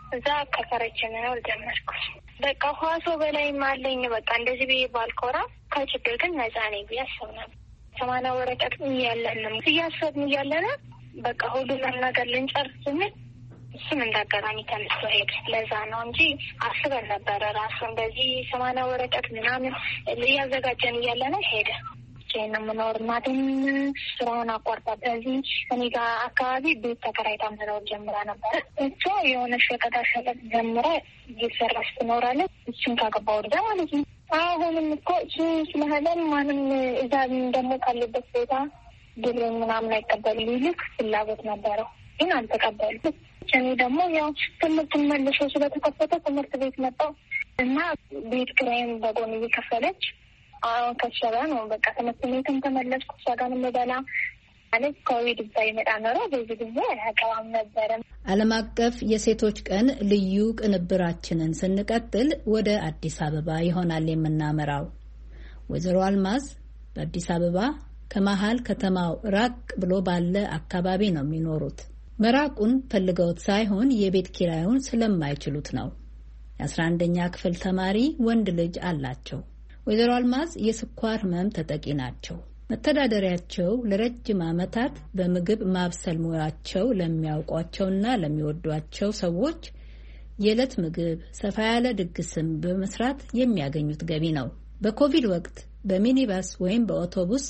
እዛ ከፈረችን ነው ጀመርኩ። በቃ ኋሶ በላይ ማለኝ በቃ እንደዚህ ብዬ ባልኮራ ከችግር ግን ነፃ ነኝ ብዬ አስብ ነበር። 80 ወረቀት እያለንም እያሰብን እያለነ በቃ ሁሉንም ነገር ልንጨርስ ስንል እሱም እንዳጋጣሚ ተነስቶ ሄደ። ለዛ ነው እንጂ አስበን ነበረ ራሱ እንደዚህ 80 ወረቀት ምናምን እያዘጋጀን እያለነ ሄደ። ቼን ምኖር ማድን ስራውን አቋርጣ በዚህ እኔ ጋር አካባቢ ቤት ተከራይታ መኖር ጀምራ ነበር። እሷ የሆነ ሸቀጣ ሸቀጥ ጀምራ እየሰራች ትኖራለች። እሱን ካገባ ወርዳ ማለት ነው። አሁንም እኮ እሱ ስለህለን ማንም እዛ ደግሞ ካለበት ቦታ ብር ምናምን አይቀበሉ ይልክ ፍላጎት ነበረው፣ ግን አልተቀበሉ። እኔ ደግሞ ያው ትምህርት መልሶ ስለተከፈተ ትምህርት ቤት መጣሁ እና ቤት ኪራይም በጎን እየከፈለች አሁን ከሰራ ነው በቃ ትምህርት ቤትም ተመለስኩ። እሷ ጋር ምበላ ማለት ኮቪድ ባይመጣ ኖሮ በዚህ ጊዜ አቀባም ነበረ። ዓለም አቀፍ የሴቶች ቀን ልዩ ቅንብራችንን ስንቀጥል ወደ አዲስ አበባ ይሆናል የምናመራው። ወይዘሮ አልማዝ በአዲስ አበባ ከመሀል ከተማው ራቅ ብሎ ባለ አካባቢ ነው የሚኖሩት። መራቁን ፈልገውት ሳይሆን የቤት ኪራዩን ስለማይችሉት ነው። የ11ኛ ክፍል ተማሪ ወንድ ልጅ አላቸው። ወይዘሮ አልማዝ የስኳር ህመም ተጠቂ ናቸው። መተዳደሪያቸው ለረጅም ዓመታት በምግብ ማብሰል ሙያቸው ለሚያውቋቸውና ለሚወዷቸው ሰዎች የዕለት ምግብ፣ ሰፋ ያለ ድግስም በመስራት የሚያገኙት ገቢ ነው። በኮቪድ ወቅት በሚኒባስ ወይም በአውቶቡስ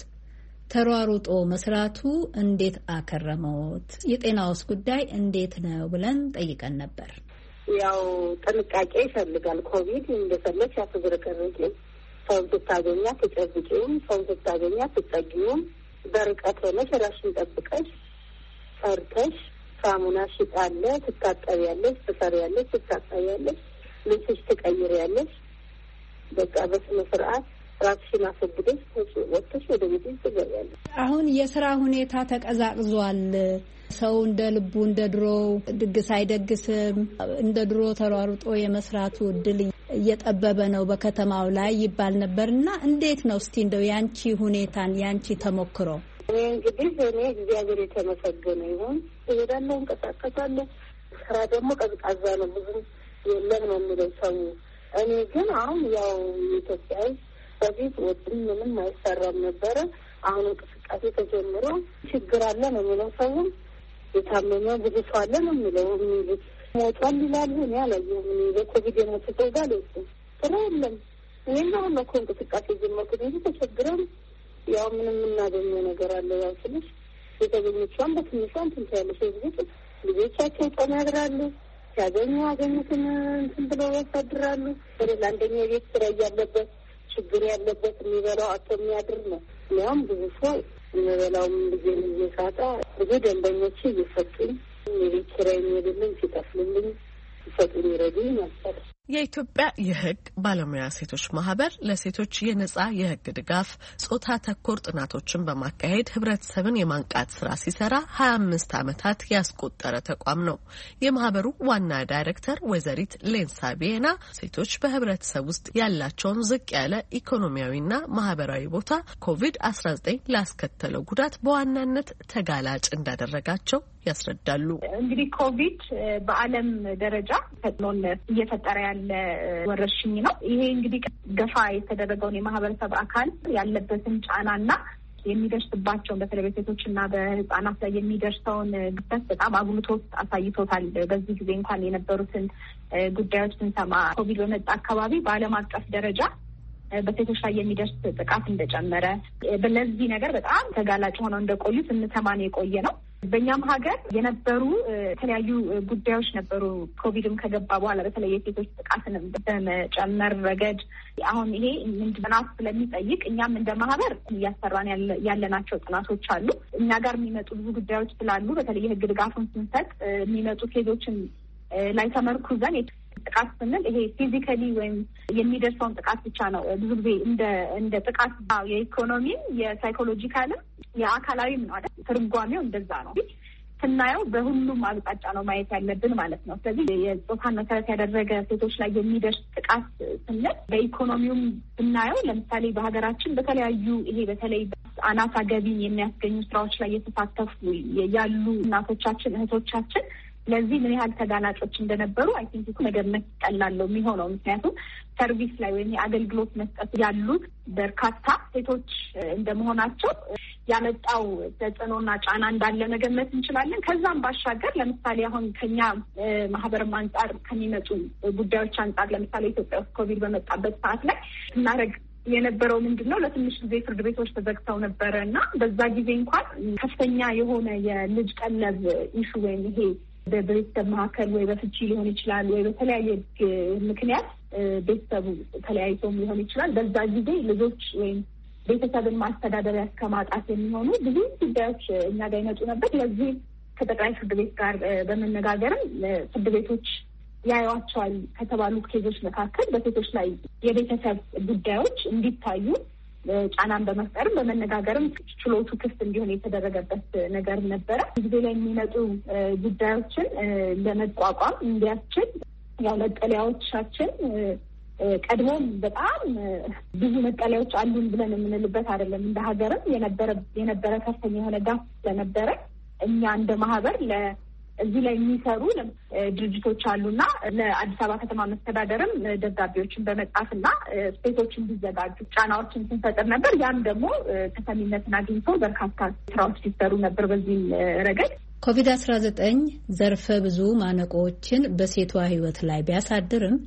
ተሯሩጦ መስራቱ እንዴት አከረመዎት? የጤናውስ ጉዳይ እንዴት ነው ብለን ጠይቀን ነበር። ያው ጥንቃቄ ይፈልጋል። ኮቪድ እንደፈለች ያትዝረከረኪ ሰው ስታገኛት ትጨብጪውም፣ ሰው ስታገኛት ትጠጊውም። በርቀት ሆነሽ ራስሽን ጠብቀሽ ሰርተሽ ሳሙና ሽጣለ ትታጠቢያለሽ፣ ትሰሪያለሽ፣ ትታጠቢያለሽ፣ ልብስሽ ትቀይሪያለሽ። በቃ በስነ ስርዓት ራስሽን አስወግደሽ ወጥተሽ ወደ ቤትሽ ትገቢያለሽ። አሁን የስራ ሁኔታ ተቀዛቅዟል። ሰው እንደ ልቡ እንደ ድሮ ድግስ አይደግስም። እንደ ድሮ ተሯሩጦ የመስራቱ እድል እየጠበበ ነው በከተማው ላይ ይባል ነበርና እንዴት ነው እስቲ እንደው ያንቺ ሁኔታን ያንቺ ተሞክሮ? እኔ እንግዲህ እግዚአብሔር የተመሰገነ ይሁን እሄዳለሁ፣ እንቀሳቀሳለሁ። ስራ ደግሞ ቀዝቃዛ ነው ብዙ የለም ነው የሚለው ሰው። እኔ ግን አሁን ያው ኢትዮጵያ በፊት ወጥም ምንም አይሰራም ነበረ። አሁን እንቅስቃሴ ተጀምሮ ችግር አለ ነው የሚለው ሰው። የታመመ ብዙ ሰው አለ ነው የሚለው። ሞቷል ይላሉ። እኔ አላየሁም። በኮቪድ የሞተ ሰው ጋር አልወጡም። ስራ የለም። እኔና አሁን እኮ እንቅስቃሴ ጀመርኩት እንጂ ተቸግረን ያው ምንም የምናገኘው ነገር አለ። ያው ስልሽ የተገኘችዋን በትንሿ እንትን ትያለሽ። ልጆቻቸው ጦም ያድራሉ። ሲያገኙ ያገኙትን እንትን ብለው ያሳድራሉ። በሌላ አንደኛ የቤት ስራ እያለበት ችግር ያለበት የሚበላው አቶ የሚያድር ነው። ያውም ብዙ ሰው የሚበላውም ልጅ እየሳጣ ብዙ ደንበኞች እየሰጡኝ የቤት ኪራይ የሚሄድልኝ ሲጠፍልልኝ ሲሰጡኝ ይረዱኝ ነበር። የኢትዮጵያ የሕግ ባለሙያ ሴቶች ማህበር ለሴቶች የነጻ የሕግ ድጋፍ ጾታ ተኮር ጥናቶችን በማካሄድ ህብረተሰብን የማንቃት ስራ ሲሰራ 25 ዓመታት ያስቆጠረ ተቋም ነው። የማህበሩ ዋና ዳይሬክተር ወይዘሪት ሌንሳ ቢየና ሴቶች በህብረተሰብ ውስጥ ያላቸውን ዝቅ ያለ ኢኮኖሚያዊና ማህበራዊ ቦታ ኮቪድ-19 ላስከተለው ጉዳት በዋናነት ተጋላጭ እንዳደረጋቸው ያስረዳሉ። እንግዲህ ኮቪድ በዓለም ደረጃ ተጽዕኖን እየፈጠረ ያለ ወረርሽኝ ነው። ይሄ እንግዲህ ገፋ የተደረገውን የማህበረሰብ አካል ያለበትን ጫናና የሚደርስባቸውን በተለይ በሴቶችና በህጻናት ላይ የሚደርሰውን ግበት በጣም አጉልቶ አሳይቶታል። በዚህ ጊዜ እንኳን የነበሩትን ጉዳዮች ስንሰማ ኮቪድ በመጣ አካባቢ በዓለም አቀፍ ደረጃ በሴቶች ላይ የሚደርስ ጥቃት እንደጨመረ፣ ለዚህ ነገር በጣም ተጋላጭ ሆነው እንደቆዩ ስንሰማን የቆየ ነው። በእኛም ሀገር የነበሩ የተለያዩ ጉዳዮች ነበሩ። ኮቪድም ከገባ በኋላ በተለይ የሴቶች ጥቃትንም በመጨመር ረገድ አሁን ይሄ ጥናት ስለሚጠይቅ እኛም እንደ ማህበር እያሰራን ያለናቸው ጥናቶች አሉ። እኛ ጋር የሚመጡ ብዙ ጉዳዮች ስላሉ በተለይ የህግ ድጋፉን ስንሰጥ የሚመጡ ኬዞችን ላይ ተመርኩዘን ጥቃት ስንል ይሄ ፊዚካሊ ወይም የሚደርሰውን ጥቃት ብቻ ነው። ብዙ ጊዜ እንደ ጥቃት የኢኮኖሚም የሳይኮሎጂካልም የአካላዊም ነው አይደል? ትርጓሜው እንደዛ ነው። ስናየው በሁሉም አቅጣጫ ነው ማየት ያለብን ማለት ነው። ስለዚህ የጾታን መሰረት ያደረገ ሴቶች ላይ የሚደርስ ጥቃት ስንል በኢኮኖሚውም ብናየው ለምሳሌ በሀገራችን በተለያዩ ይሄ በተለይ አናሳ ገቢን የሚያስገኙ ስራዎች ላይ የተሳተፉ ያሉ እናቶቻችን እህቶቻችን ለዚህ ምን ያህል ተጋላጮች እንደነበሩ አይ ቲንክ መገመት ቀላል ነው የሚሆነው። ምክንያቱም ሰርቪስ ላይ ወይም የአገልግሎት መስጠት ያሉት በርካታ ሴቶች እንደመሆናቸው ያመጣው ተጽዕኖና ጫና እንዳለ መገመት እንችላለን። ከዛም ባሻገር ለምሳሌ አሁን ከኛ ማህበርም አንጻር ከሚመጡ ጉዳዮች አንጻር ለምሳሌ ኢትዮጵያ ውስጥ ኮቪድ በመጣበት ሰዓት ላይ እናረግ የነበረው ምንድነው ለትንሽ ጊዜ ፍርድ ቤቶች ተዘግተው ነበረ እና በዛ ጊዜ እንኳን ከፍተኛ የሆነ የልጅ ቀለብ ኢሹ ወይም ይሄ በቤተሰብ መካከል ወይ በፍቺ ሊሆን ይችላል ወይ በተለያየ ምክንያት ቤተሰቡ ተለያይቶም ሊሆን ይችላል። በዛ ጊዜ ልጆች ወይም ቤተሰብን ማስተዳደሪያ እስከማጣት የሚሆኑ ብዙ ጉዳዮች እኛ ጋር ይመጡ ነበር። ለዚህ ከጠቅላይ ፍርድ ቤት ጋር በመነጋገርም ፍርድ ቤቶች ያዩዋቸዋል ከተባሉ ኬዞች መካከል በሴቶች ላይ የቤተሰብ ጉዳዮች እንዲታዩ ጫናን በመፍጠርም በመነጋገርም ችሎቱ ክፍት እንዲሆን የተደረገበት ነገር ነበረ። ጊዜ ላይ የሚመጡ ጉዳዮችን ለመቋቋም እንዲያስችል ያው መጠለያዎቻችን ቀድሞም በጣም ብዙ መጠለያዎች አሉን ብለን የምንልበት አይደለም። እንደ ሀገርም የነበረ ከፍተኛ የሆነ ጋፍ ስለነበረ እኛ እንደ ማህበር እዚህ ላይ የሚሰሩ ድርጅቶች አሉና ለአዲስ አበባ ከተማ መስተዳደርም ደብዳቤዎችን በመጻፍና ስፔሶች እንዲዘጋጁ ጫናዎችን ስንፈጥር ነበር። ያም ደግሞ ተሰሚነትን አግኝቶ በርካታ ስራዎች ሲሰሩ ነበር። በዚህ ረገድ ኮቪድ-19 ዘርፈ ብዙ ማነቆዎችን በሴቷ ሕይወት ላይ ቢያሳድርም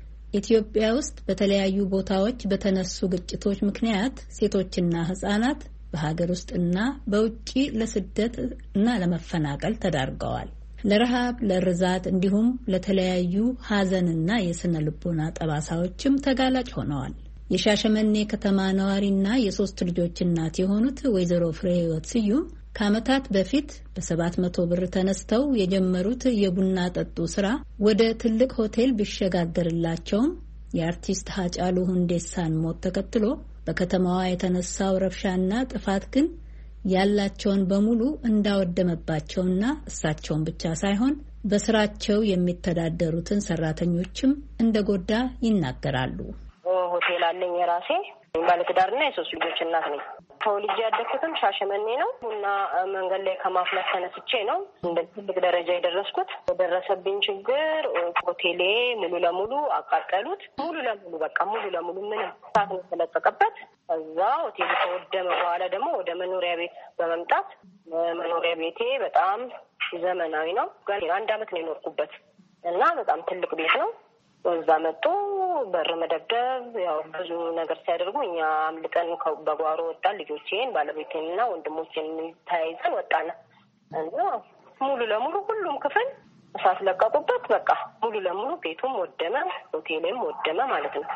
ኢትዮጵያ ውስጥ በተለያዩ ቦታዎች በተነሱ ግጭቶች ምክንያት ሴቶችና ሕጻናት በሀገር ውስጥና በውጪ ለስደት እና ለመፈናቀል ተዳርገዋል። ለረሃብ፣ ለርዛት እንዲሁም ለተለያዩ ሐዘንና የስነ ልቦና ጠባሳዎችም ተጋላጭ ሆነዋል። የሻሸመኔ ከተማ ነዋሪና የሶስት ልጆች እናት የሆኑት ወይዘሮ ፍሬህይወት ስዩም ከዓመታት በፊት በ700 ብር ተነስተው የጀመሩት የቡና ጠጡ ስራ ወደ ትልቅ ሆቴል ቢሸጋገርላቸውም የአርቲስት ሃጫሉ ሁንዴሳን ሞት ተከትሎ በከተማዋ የተነሳው ረብሻና ጥፋት ግን ያላቸውን በሙሉ እንዳወደመባቸውና እሳቸውን ብቻ ሳይሆን በስራቸው የሚተዳደሩትን ሰራተኞችም እንደጎዳ ይናገራሉ። ሆቴል አለኝ የራሴ ባለትዳርና የሶስት ልጆች እናት ነኝ። ተወልጄ ያደግኩትም ሻሸመኔ ነው እና መንገድ ላይ ከማፍላት ተነስቼ ነው እንደ ትልቅ ደረጃ የደረስኩት። የደረሰብኝ ችግር ሆቴሌ ሙሉ ለሙሉ አቃጠሉት። ሙሉ ለሙሉ ምንም እሳት ነው የተለቀቀበት። እዛ ሆቴሉ ከወደመ በኋላ ደግሞ ወደ መኖሪያ ቤት በመምጣት መኖሪያ ቤቴ በጣም ዘመናዊ ነው። ግን 1 ዓመት ነው የኖርኩበት እና በጣም ትልቅ ቤት ነው። ወዛ መጡ በር መደብደብ ያው ብዙ ነገር ሲያደርጉ እኛ አምልጠን በጓሮ ወጣን። ልጆቼን ባለቤቴንና ወንድሞቼን ተያይዘን ወጣን እና ሙሉ ለሙሉ ሁሉም ክፍል እሳት ለቀቁበት። በቃ ሙሉ ለሙሉ ቤቱም ወደመ፣ ሆቴልም ወደመ ማለት ነው።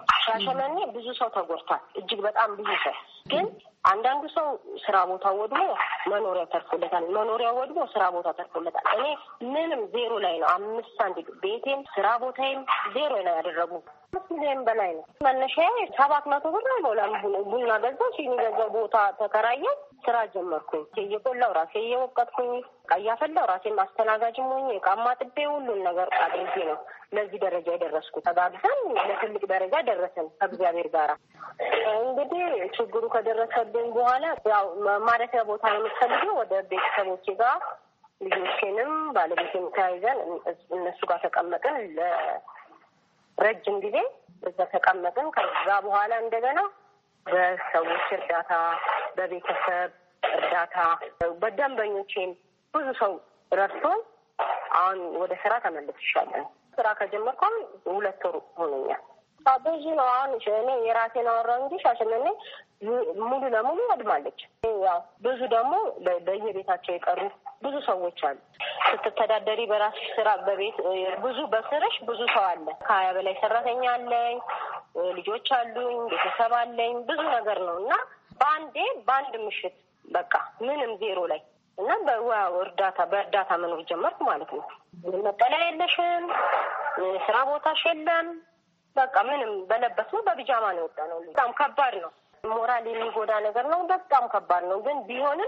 ሻሸመኔ ብዙ ሰው ተጎድቷል፣ እጅግ በጣም ብዙ ሰው። ግን አንዳንዱ ሰው ስራ ቦታ ወድሞ መኖሪያ ተርፎለታል፣ መኖሪያ ወድሞ ስራ ቦታ ተርፎለታል። እኔ ምንም ዜሮ ላይ ነው። 5 ሳንቲም ቤቴም ስራ ቦታዬም ዜሮ ነው ያደረጉ። 5 ሚሊዮን በላይ ነው መነሻዬ። 700 ብር አይሞላም። ቡና ገዛሁ፣ ሲኒ ገዛሁ፣ ቦታ ተከራየሁ፣ ስራ ጀመርኩኝ። እየቆላሁ ራሴ እየወቀጥኩኝ እያፈላሁ ራሴን አስተናጋጅም ሆኜ ዕቃማ ጥቤ ሁሉን ነገር አድርጌ ነው ለዚህ ደረጃ የደረስኩት። ተጋግዘን ለትልቅ ደረጃ ደረሰን ከእግዚአብሔር ጋር። እንግዲህ ችግሩ ከደረሰብኝ በኋላ ያው ማረፊያ ቦታ ነው የምትፈልገው። ወደ ቤተሰቦቼ ጋር ልጆቼንም ባለቤቴም ተያይዘን እነሱ ጋር ተቀመጥን ለረጅም ጊዜ። እዛ ተቀመጥን። ከዛ በኋላ እንደገና በሰዎች እርዳታ፣ በቤተሰብ እርዳታ፣ በደንበኞቼም ብዙ ሰው ረድቶን አሁን ወደ ስራ ተመልሻለሁ። ስራ ከጀመርኩ 2 ወር ሆኖኛል። ብዙ ነው። አሁን እኔ የራሴን አወራሁ እንጂ ሻሸመኔ ሙሉ ለሙሉ ወድማለች። ያው ብዙ ደግሞ በየቤታቸው የቀሩ ብዙ ሰዎች አሉ። ስትተዳደሪ በራስሽ ስራ በቤት ብዙ በስርሽ ብዙ ሰው አለ። 20 በላይ ሰራተኛ አለኝ፣ ልጆች አሉኝ፣ ቤተሰብ አለኝ። ብዙ ነገር ነው እና በአንድ ምሽት በቃ ምንም ዜሮ ላይ እና በእርዳታ መኖር ጀመርኩ ማለት ነው። መጠለያ የለሽም፣ ስራ ቦታሽ የለም። በቃ ምንም በለበስነው በቢጃማ ነው የወጣነው። በጣም ከባድ ነው። ሞራል የሚጎዳ ነገር ነው። በጣም ከባድ ነው። ግን ቢሆንም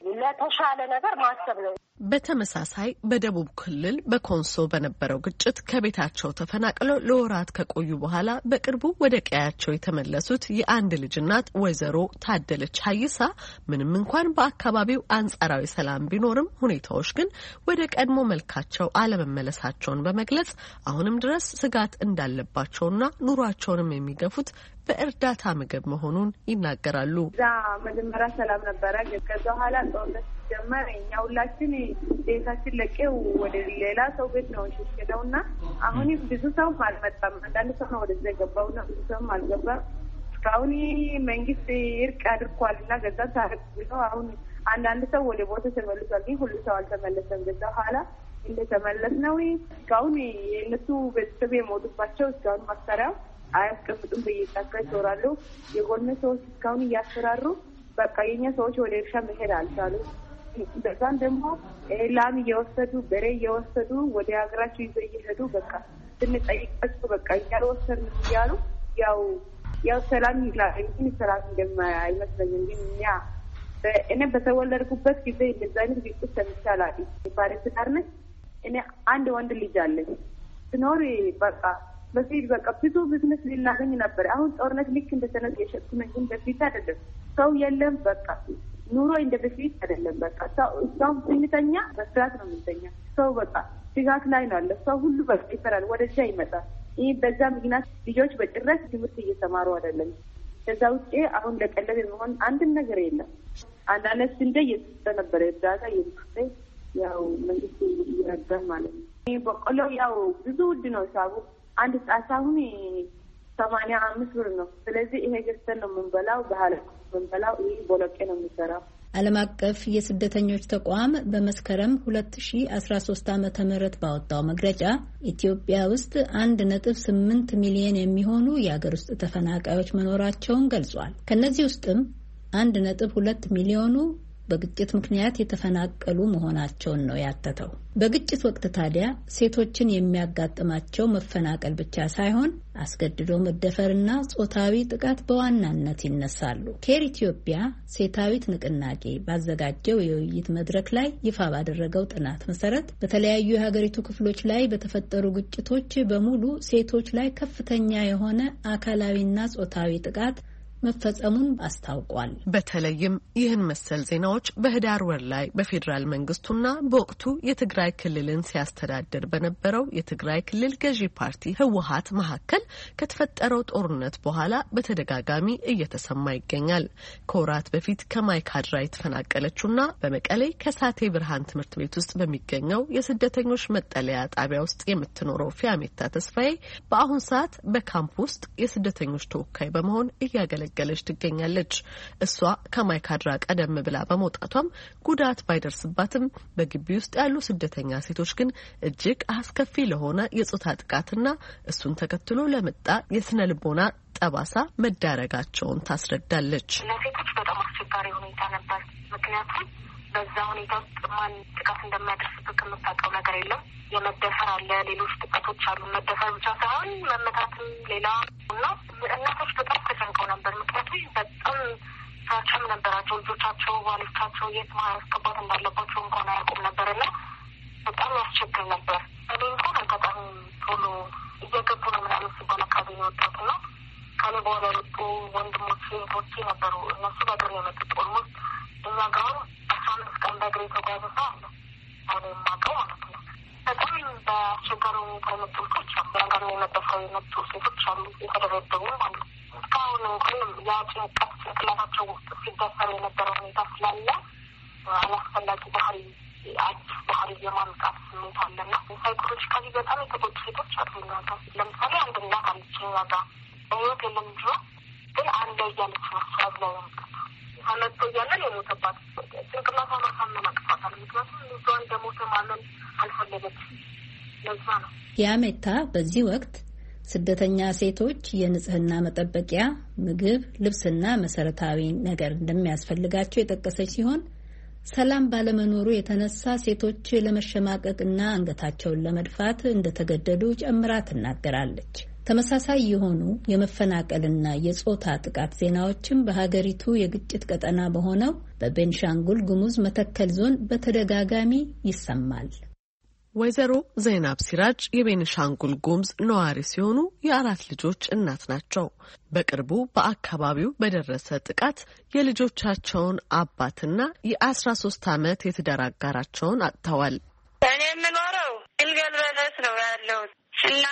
ለተሻለ ነገር ማሰብ ነው። በተመሳሳይ በደቡብ ክልል በኮንሶ በነበረው ግጭት ከቤታቸው ተፈናቅለው ለወራት ከቆዩ በኋላ በቅርቡ ወደ ቀያቸው የተመለሱት የአንድ ልጅ እናት ወይዘሮ ታደለች ሀይሳ ምንም እንኳን በአካባቢው አንጻራዊ ሰላም ቢኖርም ሁኔታዎች ግን ወደ ቀድሞ መልካቸው አለመመለሳቸውን በመግለጽ አሁንም ድረስ ስጋት እንዳለባቸውና ኑሯቸውንም የሚገፉት በእርዳታ ምግብ መሆኑን ይናገራሉ። እዛ መጀመሪያ ሰላም ነበረ። ከዛ በኋላ ጦርነት ጀመረ። እኛ ሁላችን ቤታችን ለቄው ወደ ሌላ ሰው ቤት ነው ሽሽነውና አሁን ብዙ ሰው አልመጣም። አንዳንድ ሰው ነው ወደዛ የገባውና ብዙ ሰውም አልገባም። እስካሁን መንግስት እርቅ አድርጓልና ገዛ ታረቅ ብለው አሁን አንዳንድ ሰው ወደ ቦታ ተመልሷል። ግን ሁሉ ሰው አልተመለሰም። ከዛ በኋላ እንደተመለስ ነው እስካሁን የእነሱ ቤተሰብ የሞቱባቸው እስካሁን ማሰሪያው አያስቀምጡም። በየጫካ ይኖራሉ። የጎነ ሰዎች እስካሁን እያስፈራሩ በቃ የኛ ሰዎች ወደ እርሻ መሄድ አልቻሉ። በዛን ደግሞ ላም እየወሰዱ በሬ እየወሰዱ ወደ ሀገራቸው ይዘው እየሄዱ በቃ ስንጠይቃቸው በቃ እያልወሰድን እያሉ ያው ሰላም ይላል። ግን ሰላም እንደማይመስለኝም ግን እኔ በተወለድኩበት ጊዜ እንደዛ አይነት ግጭት ሰምቼ አላውቅም። ባለትዳር ነኝ እኔ። አንድ ወንድ ልጅ አለኝ። ስኖር በቃ በፊት በቃ ብዙ ቢዝነስ ሊናገኝ ነበር። አሁን ጦርነት ልክ እንደተነሳ የሸጥኩ ነኝ። ግን በፊት አይደለም። ሰው የለም። በቃ ኑሮ እንደ በፊት አይደለም። በቃ ሰው ስንተኛ በስርዓት ነው የምንተኛ። ሰው በቃ ስጋት ላይ ነው አለ። ሰው ሁሉ በቃ ይፈራል፣ ወደዛ ይመጣል። ይህ በዛ ምክንያት ልጆች በጭራሽ ትምህርት እየተማሩ አይደለም። ከዛ ውጭ አሁን ለቀለብ የሚሆን አንድም ነገር የለም። አንዳንድ ስንዴ እየተሰጠ ነበረ እርዳታ እየተሰጠ ያው መንግስት እየረዳን ማለት ነው። በቆሎ ያው ብዙ ውድ ነው ሳቡ አንድ ጣሳ አሁን 85 ብር ነው። ስለዚህ ይሄ ገዝተን ነው የምንበላው። ባህል የምንበላው ይሄ ቦሎቄ ነው የሚሰራው። ዓለም አቀፍ የስደተኞች ተቋም በመስከረም 2013 ዓ.ም ባወጣው መግለጫ ኢትዮጵያ ውስጥ 1.8 ሚሊዮን የሚሆኑ የሀገር ውስጥ ተፈናቃዮች መኖራቸውን ገልጿል። ከነዚህ ውስጥም 1.2 ሚሊዮኑ በግጭት ምክንያት የተፈናቀሉ መሆናቸውን ነው ያተተው። በግጭት ወቅት ታዲያ ሴቶችን የሚያጋጥማቸው መፈናቀል ብቻ ሳይሆን አስገድዶ መደፈርና ጾታዊ ጥቃት በዋናነት ይነሳሉ። ኬር ኢትዮጵያ ሴታዊት ንቅናቄ ባዘጋጀው የውይይት መድረክ ላይ ይፋ ባደረገው ጥናት መሰረት በተለያዩ የሀገሪቱ ክፍሎች ላይ በተፈጠሩ ግጭቶች በሙሉ ሴቶች ላይ ከፍተኛ የሆነ አካላዊና ጾታዊ ጥቃት መፈጸሙን አስታውቋል። በተለይም ይህን መሰል ዜናዎች በህዳር ወር ላይ በፌዴራል መንግስቱና በወቅቱ የትግራይ ክልልን ሲያስተዳድር በነበረው የትግራይ ክልል ገዢ ፓርቲ ህወሓት መካከል ከተፈጠረው ጦርነት በኋላ በተደጋጋሚ እየተሰማ ይገኛል። ከወራት በፊት ከማይካድራ የተፈናቀለችውና በመቀሌ ከሳቴ ብርሃን ትምህርት ቤት ውስጥ በሚገኘው የስደተኞች መጠለያ ጣቢያ ውስጥ የምትኖረው ፊያሜታ ተስፋዬ በአሁን ሰዓት በካምፕ ውስጥ የስደተኞች ተወካይ በመሆን እያገለገለች ትገኛለች። እሷ ከማይካድራ ቀደም ብላ በመውጣቷም ጉዳት ባይደርስባትም በግቢ ውስጥ ያሉ ስደተኛ ሴቶች ግን እጅግ አስከፊ ለሆነ የጾታ ጥቃትና እሱን ተከትሎ ለመጣ የስነ ልቦና ጠባሳ መዳረጋቸውን ታስረዳለች። ለሴቶች በጣም አስቸጋሪ ሁኔታ ነበር። ምክንያቱም በዛ ሁኔታ ውስጥ ማን ጥቃት እንደሚያደርስበት የምታውቀው ነገር የለም። የመደፈር አለ፣ ሌሎች ጥቃቶች አሉ። መደፈር ብቻ ሳይሆን መመታትም ሌላ እና እናቶች በጣም ተጨንቀው ነበር። ምክንያቱም በጣም ፍራቻም ነበራቸው። ልጆቻቸው፣ ባሎቻቸው የት ማስገባት እንዳለባቸው እንኳን አያውቁም ነበር እና በጣም ያስቸግር ነበር። እኔ እንኳን አጋጣሚ ቶሎ እየገቡ ነው ምናምን ሲባል አካባቢ የወጣቱ ነው ከኔ በኋላ የወጡ ወንድሞቼ እህቶቼ ነበሩ። እነሱ በእግር የመጡት ኦልሞስት እኛ ጋር 15 ቀን በእግር የተጓዘ ሰው አለ አሁን የማውቀው ማለት ነው። በጣም በአስቸጋሪ ሁኔታ የመጡ ልጆች ነገር የመደፈው የመጡ ሴቶች አሉ፣ የተደበደቡ ማለት ነው። እስካሁን እንኳን ያ ጭንቀት ጭንቅላታቸው ውስጥ ሲደፈር የነበረ ሁኔታ ስላለ አላስፈላጊ ባህሪ አዲስ ባህሪ የማምጣት ስሜት አለና ሳይኮሎጂካሊ በጣም የተጎዱ ሴቶች አሉ። ለምሳሌ አንድ እናት አለች እኛ ጋር በህይወት የለም ልጇ ግን አንድ እያለች መስዋዕት ላይ ያመጣት ተመቶ እያለን የሞተባት ጭንቅላቷ ማሳመን አቅቷታል። ምክንያቱም ልጇ እንደሞተ ማመን አልፈለገች። ለዛ ነው ፊያሜታ በዚህ ወቅት ስደተኛ ሴቶች የንጽህና መጠበቂያ፣ ምግብ፣ ልብስና መሰረታዊ ነገር እንደሚያስፈልጋቸው የጠቀሰች ሲሆን ሰላም ባለመኖሩ የተነሳ ሴቶች ለመሸማቀቅና አንገታቸውን ለመድፋት እንደተገደዱ ጨምራ ትናገራለች። ተመሳሳይ የሆኑ የመፈናቀልና የጾታ ጥቃት ዜናዎችም በሀገሪቱ የግጭት ቀጠና በሆነው በቤንሻንጉል ጉሙዝ መተከል ዞን በተደጋጋሚ ይሰማል። ወይዘሮ ዘይናብ ሲራጅ የቤንሻንጉል ጉሙዝ ነዋሪ ሲሆኑ የ4 ልጆች እናት ናቸው። በቅርቡ በአካባቢው በደረሰ ጥቃት የልጆቻቸውን አባትና የ13 ዓመት የትዳር አጋራቸውን አጥተዋል። እኔ የምኖረው ግልገል በለስ ነው ያለሁት እና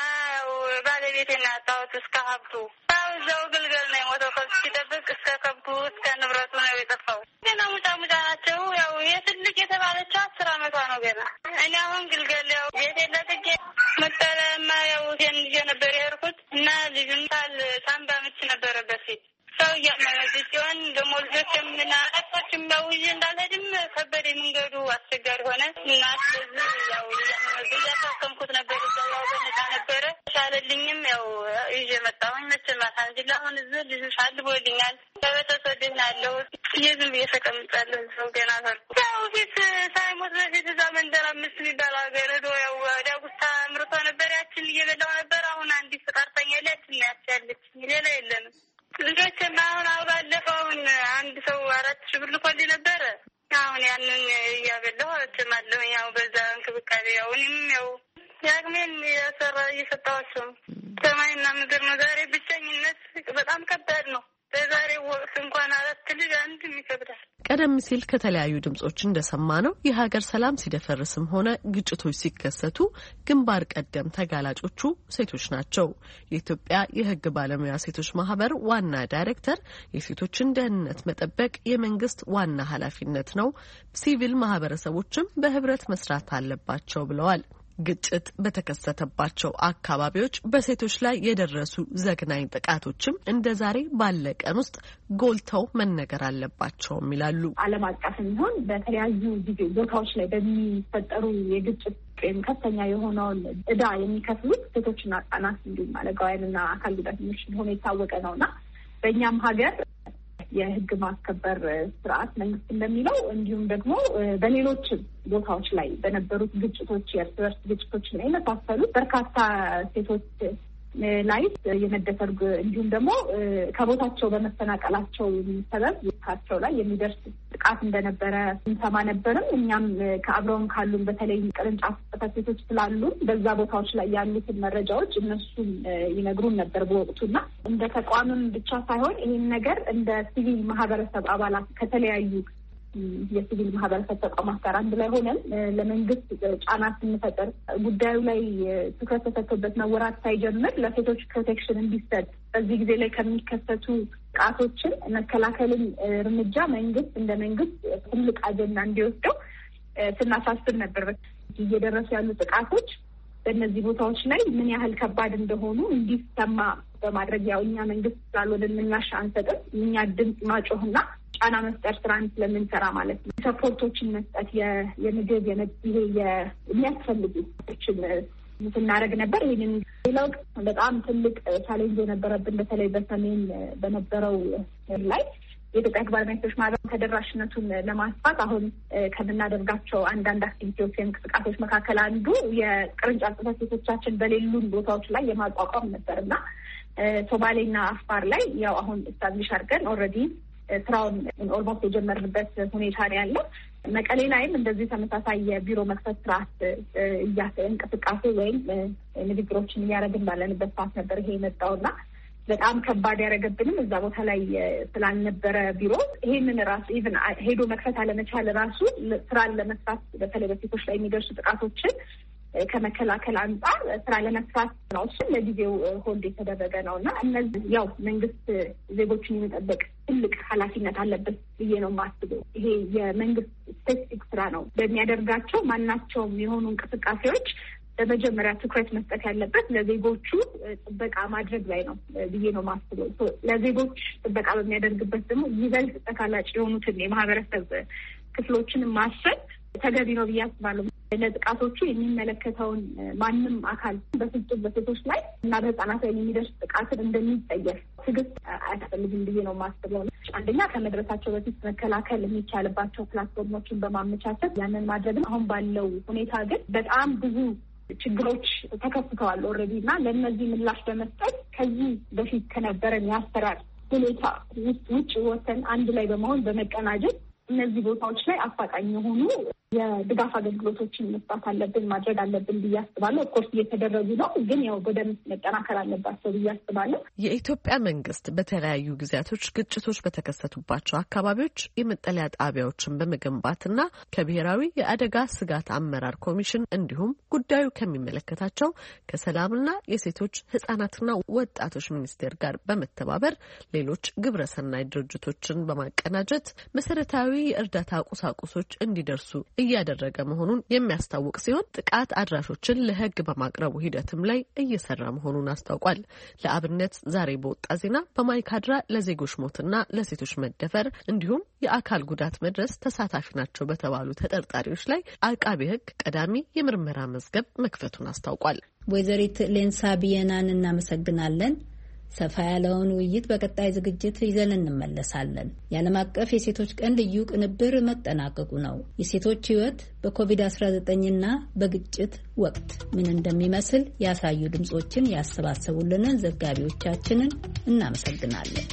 ባለቤቴን ያጣሁት እስከ ሀብቱ እዛው ግልገል ነው የሞተው። ከብት ሲጠብቅ እስከ ከብቱ እስከ ንብረቱ ነው የጠፋው። ገና ሙጫ ናቸው። ያው የትልቅ የተባለችው 10 ዓመቷ ነው ገና። እኔ አሁን ግልገል ያው ቤቴን ለቅቄ መጠለያማ ያው ሴን ልጄ ነበር የሄድኩት እና ልጁን ሳምባ ምች ነበረበት ፊት ሰው እያመመች ሲሆን ደግሞ ልጆችም ና አጣችም ያው ይዤ እንዳልሄድም ከበደ መንገዱ አስቸጋሪ ሆነ እና ስለዚህ ያው እያሳከምኩት ነበር። እዛው ያው በነፃ ነበረ ሻለልኝም ያው ይዤ መጣሁኝ። መቼም አልሐምዱሊላህ አሁን እዚህ ልጁ ሻልቦልኛል። በቤተሰብ ቤት ነው ያለሁት። ዝም ብዬ ተቀምጫለሁ። ሰው ገና ሰርኩ ያው ፊት ሳይሞት በፊት እዛ መንደር 5 የሚባል ሀገር ሄዶ ያው ዳጉሳ ምርቶ ነበር። ያችን እየበላሁ ነበር። አሁን አንዲት ፍቃርተኛ ያችን ያቻለች ሌላ የለንም። ልጆችም አሁን ባለፈውን አንድ ሰው 4,000 ብር ልኮልኝ ነበረ። አሁን ያንን እያበላሁ እችማለሁ። ያው በዛ እንክብካቤ ያው እኔም ያው ያቅሜን እየሰጠኋቸው ሰማይና ምድር ነው። ዛሬ ብቸኝነት በጣም ከባድ ነው። በዛሬ ወቅት እንኳን 4 ልጅ አንድ ይከብዳል። ቀደም ሲል ከተለያዩ ድምጾች እንደሰማ ነው የሀገር ሰላም ሲደፈርስም ሆነ ግጭቶች ሲከሰቱ ግንባር ቀደም ተጋላጮቹ ሴቶች ናቸው። የኢትዮጵያ የሕግ ባለሙያ ሴቶች ማህበር ዋና ዳይሬክተር የሴቶችን ደህንነት መጠበቅ የመንግስት ዋና ኃላፊነት ነው፣ ሲቪል ማህበረሰቦችም በህብረት መስራት አለባቸው ብለዋል። ግጭት በተከሰተባቸው አካባቢዎች በሴቶች ላይ የደረሱ ዘግናኝ ጥቃቶችም እንደ ዛሬ ባለ ቀን ውስጥ ጎልተው መነገር አለባቸውም ይላሉ። ዓለም አቀፍ የሚሆን በተለያዩ ጊዜ ቦታዎች ላይ በሚፈጠሩ የግጭት ወይም ከፍተኛ የሆነውን ዕዳ የሚከፍሉት ሴቶችና ህጻናት እንዲሁም አረጋውያንና አካል ጉዳተኞች እንደሆነ የታወቀ ነውና በእኛም ሀገር የህግ ማስከበር ስርዓት መንግስት እንደሚለው እንዲሁም ደግሞ በሌሎች ቦታዎች ላይ በነበሩት ግጭቶች የእርስ በርስ ግጭቶች ላይ የመሳሰሉት በርካታ ሴቶች ላይ የመደፈር እንዲሁም ደግሞ ከቦታቸው በመፈናቀላቸው ሰበብ የካቸው ላይ የሚደርስ ጥቃት እንደነበረ እንሰማ ነበርም። እኛም ከአብረውን ካሉን በተለይ ቅርንጫፍ ጽሕፈት ቤቶች ስላሉ በዛ ቦታዎች ላይ ያሉትን መረጃዎች እነሱም ይነግሩን ነበር በወቅቱና እንደ ተቋምም ብቻ ሳይሆን ይህን ነገር እንደ ሲቪል ማህበረሰብ አባላት ከተለያዩ የሲቪል ማህበረሰብ ተቋማት ጋር አንድ ላይ ሆነን ለመንግስት ጫና ስንፈጥር ጉዳዩ ላይ ትኩረት ተሰጥቶበት መወራት ሳይጀምር ለሴቶች ፕሮቴክሽን እንዲሰጥ በዚህ ጊዜ ላይ ከሚከሰቱ ጥቃቶችን መከላከልን እርምጃ መንግስት እንደ መንግስት ትልቅ አጀንዳ እንዲወስደው ስናሳስብ ነበር። እየደረሱ ያሉ ጥቃቶች በእነዚህ ቦታዎች ላይ ምን ያህል ከባድ እንደሆኑ እንዲሰማ በማድረግ ያው እኛ መንግስት ስላልሆነ ምላሽ አንሰጥም። እኛ ድምፅ ማጮህና ጫና መፍጠር ስራን ስለምንሰራ ማለት ነው። ሰፖርቶችን መስጠት የምግብ ይሄ የሚያስፈልጉ ችን ስናደርግ ነበር። ይህንን ሌላው በጣም ትልቅ ቻሌንጅ የነበረብን በተለይ በሰሜን በነበረው ላይ የኢትዮጵያ ሕግ ባለሙያ ሴቶች ማህበር ተደራሽነቱን ለማስፋት አሁን ከምናደርጋቸው አንዳንድ አክቲቪቲዎች እንቅስቃሴዎች መካከል አንዱ የቅርንጫፍ ጽሕፈት ቤቶቻችን በሌሉን ቦታዎች ላይ የማቋቋም ነበር እና ሶማሌና አፋር ላይ ያው አሁን ስታብሊሽ አድርገን ኦልሬዲ ስራውን ኦልሞስት የጀመርንበት ሁኔታ ነው ያለው። መቀሌ ላይም እንደዚህ ተመሳሳይ የቢሮ መክፈት ስርዓት እንቅስቃሴ ወይም ንግግሮችን እያደረግን ባለንበት ሰዓት ነበር ይሄ የመጣውና በጣም ከባድ ያደረገብንም እዛ ቦታ ላይ ስላልነበረ ቢሮ ይሄንን ራሱ ኢቭን ሄዶ መክፈት አለመቻል ራሱ ስራን ለመስራት በተለይ በሴቶች ላይ የሚደርሱ ጥቃቶችን ከመከላከል አንጻር ስራ ለመስራት ነው። እሱም ለጊዜው ሆልድ የተደረገ ነው እና እነዚህ ያው መንግስት ዜጎችን የመጠበቅ ትልቅ ኃላፊነት አለበት ብዬ ነው የማስበው። ይሄ የመንግስት ስፔሲፊክ ስራ ነው። በሚያደርጋቸው ማናቸውም የሆኑ እንቅስቃሴዎች በመጀመሪያ ትኩረት መስጠት ያለበት ለዜጎቹ ጥበቃ ማድረግ ላይ ነው ብዬ ነው የማስበው። ለዜጎች ጥበቃ በሚያደርግበት ደግሞ ይበልጥ ተጋላጭ የሆኑትን የማህበረሰብ ክፍሎችን ማሰብ ተገቢ ነው ብዬ አስባለሁ። ለጥቃቶቹ የሚመለከተውን ማንም አካል በፍጹም በሴቶች ላይ እና በህጻናት ላይ የሚደርስ ጥቃትን እንደሚጠየፍ ትዕግስት አያስፈልግም ብዬ ነው የማስበው። አንደኛ ከመድረሳቸው በፊት መከላከል የሚቻልባቸው ፕላትፎርሞችን በማመቻቸት ያንን ማድረግ ነው። አሁን ባለው ሁኔታ ግን በጣም ብዙ ችግሮች ተከስተዋል ኦልሬዲ እና ለእነዚህ ምላሽ በመስጠት ከዚህ በፊት ከነበረን የአሰራር ሁኔታ ውጭ ወተን አንድ ላይ በመሆን በመቀናጀት እነዚህ ቦታዎች ላይ አፋጣኝ የሆኑ የድጋፍ አገልግሎቶችን መስጠት አለብን ማድረግ አለብን ብዬ አስባለሁ። ኦፍኮርስ እየተደረጉ ነው፣ ግን ያው በደንብ መጠናከር አለባቸው ብዬ አስባለሁ። የኢትዮጵያ መንግስት በተለያዩ ጊዜያቶች ግጭቶች በተከሰቱባቸው አካባቢዎች የመጠለያ ጣቢያዎችን በመገንባትና ከብሔራዊ የአደጋ ስጋት አመራር ኮሚሽን እንዲሁም ጉዳዩ ከሚመለከታቸው ከሰላምና የሴቶች ህጻናትና ወጣቶች ሚኒስቴር ጋር በመተባበር ሌሎች ግብረሰናይ ድርጅቶችን በማቀናጀት መሰረታዊ የእርዳታ ቁሳቁሶች እንዲደርሱ እያደረገ መሆኑን የሚያስታውቅ ሲሆን ጥቃት አድራሾችን ለህግ በማቅረቡ ሂደትም ላይ እየሰራ መሆኑን አስታውቋል። ለአብነት ዛሬ በወጣ ዜና በማይካድራ ለዜጎች ሞትና ለሴቶች መደፈር እንዲሁም የአካል ጉዳት መድረስ ተሳታፊ ናቸው በተባሉ ተጠርጣሪዎች ላይ አቃቤ ህግ ቀዳሚ የምርመራ መዝገብ መክፈቱን አስታውቋል። ወይዘሪት ሌንሳ ቢየናን እናመሰግናለን። ሰፋ ያለውን ውይይት በቀጣይ ዝግጅት ይዘን እንመለሳለን። የዓለም አቀፍ የሴቶች ቀን ልዩ ቅንብር መጠናቀቁ ነው። የሴቶች ህይወት በኮቪድ-19ና በግጭት ወቅት ምን እንደሚመስል ያሳዩ ድምጾችን ያሰባሰቡልንን ዘጋቢዎቻችንን እናመሰግናለን።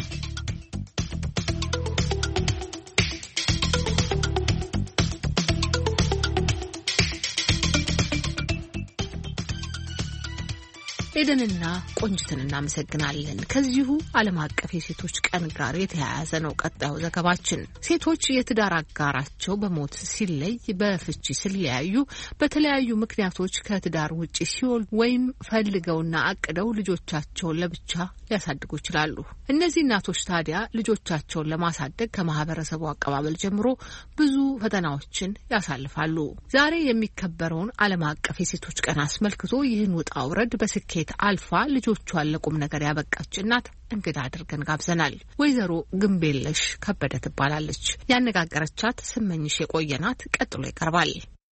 ኤደንና ቆንጅትን እናመሰግናለን። ከዚሁ ዓለም አቀፍ የሴቶች ቀን ጋር የተያያዘ ነው ቀጣዩ ዘገባችን። ሴቶች የትዳር አጋራቸው በሞት ሲለይ፣ በፍቺ ሲለያዩ፣ በተለያዩ ምክንያቶች ከትዳር ውጪ ሲወልዱ ወይም ፈልገውና አቅደው ልጆቻቸውን ለብቻ ሊያሳድጉ ይችላሉ። እነዚህ እናቶች ታዲያ ልጆቻቸውን ለማሳደግ ከማህበረሰቡ አቀባበል ጀምሮ ብዙ ፈተናዎችን ያሳልፋሉ። ዛሬ የሚከበረውን ዓለም አቀፍ የሴቶች ቀን አስመልክቶ ይህን ውጣ ውረድ በስኬት አልፋ ልጆቿን ለቁም ነገር ያበቃች እናት እንግዳ አድርገን ጋብዘናል። ወይዘሮ ግንቤለሽ ከበደ ትባላለች። ያነጋገረቻት ስመኝሽ የቆየናት ቀጥሎ ይቀርባል።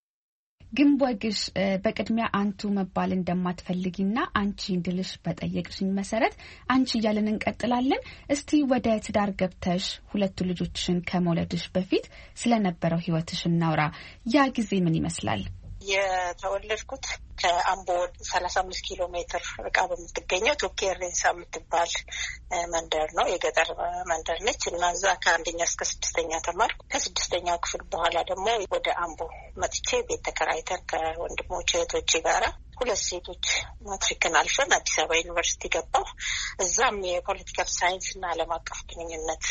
ግን ወግሽ በቅድሚያ አንቱ መባል እንደማትፈልጊና አንቺ እንድልሽ በጠየቅሽኝ መሰረት አንቺ እያለን እንቀጥላለን። እስቲ ወደ ትዳር ገብተሽ ሁለቱ ልጆችሽን ከመውለድሽ በፊት ስለነበረው ህይወትሽ እናውራ። ያ ጊዜ ምን ይመስላል? የተወለድኩት ከአምቦ 35 ኪሎ ሜትር ርቃ በምትገኘው ቶኬሬንሳ የምትባል መንደር ነው። የገጠር መንደር ነች እና እዛ ከአንደኛ እስከ 6ኛ ተማርኩ። ከ6ኛው ክፍል በኋላ ደግሞ ወደ አምቦ መጥቼ ቤት ተከራይተን ከወንድሞቼ እህቶቼ ጋራ 2 ሴቶች ማትሪክን አልፈን አዲስ አበባ ዩኒቨርሲቲ ገባሁ። እዛም የፖለቲካል ሳይንስ እና ዓለም አቀፍ ግንኙነት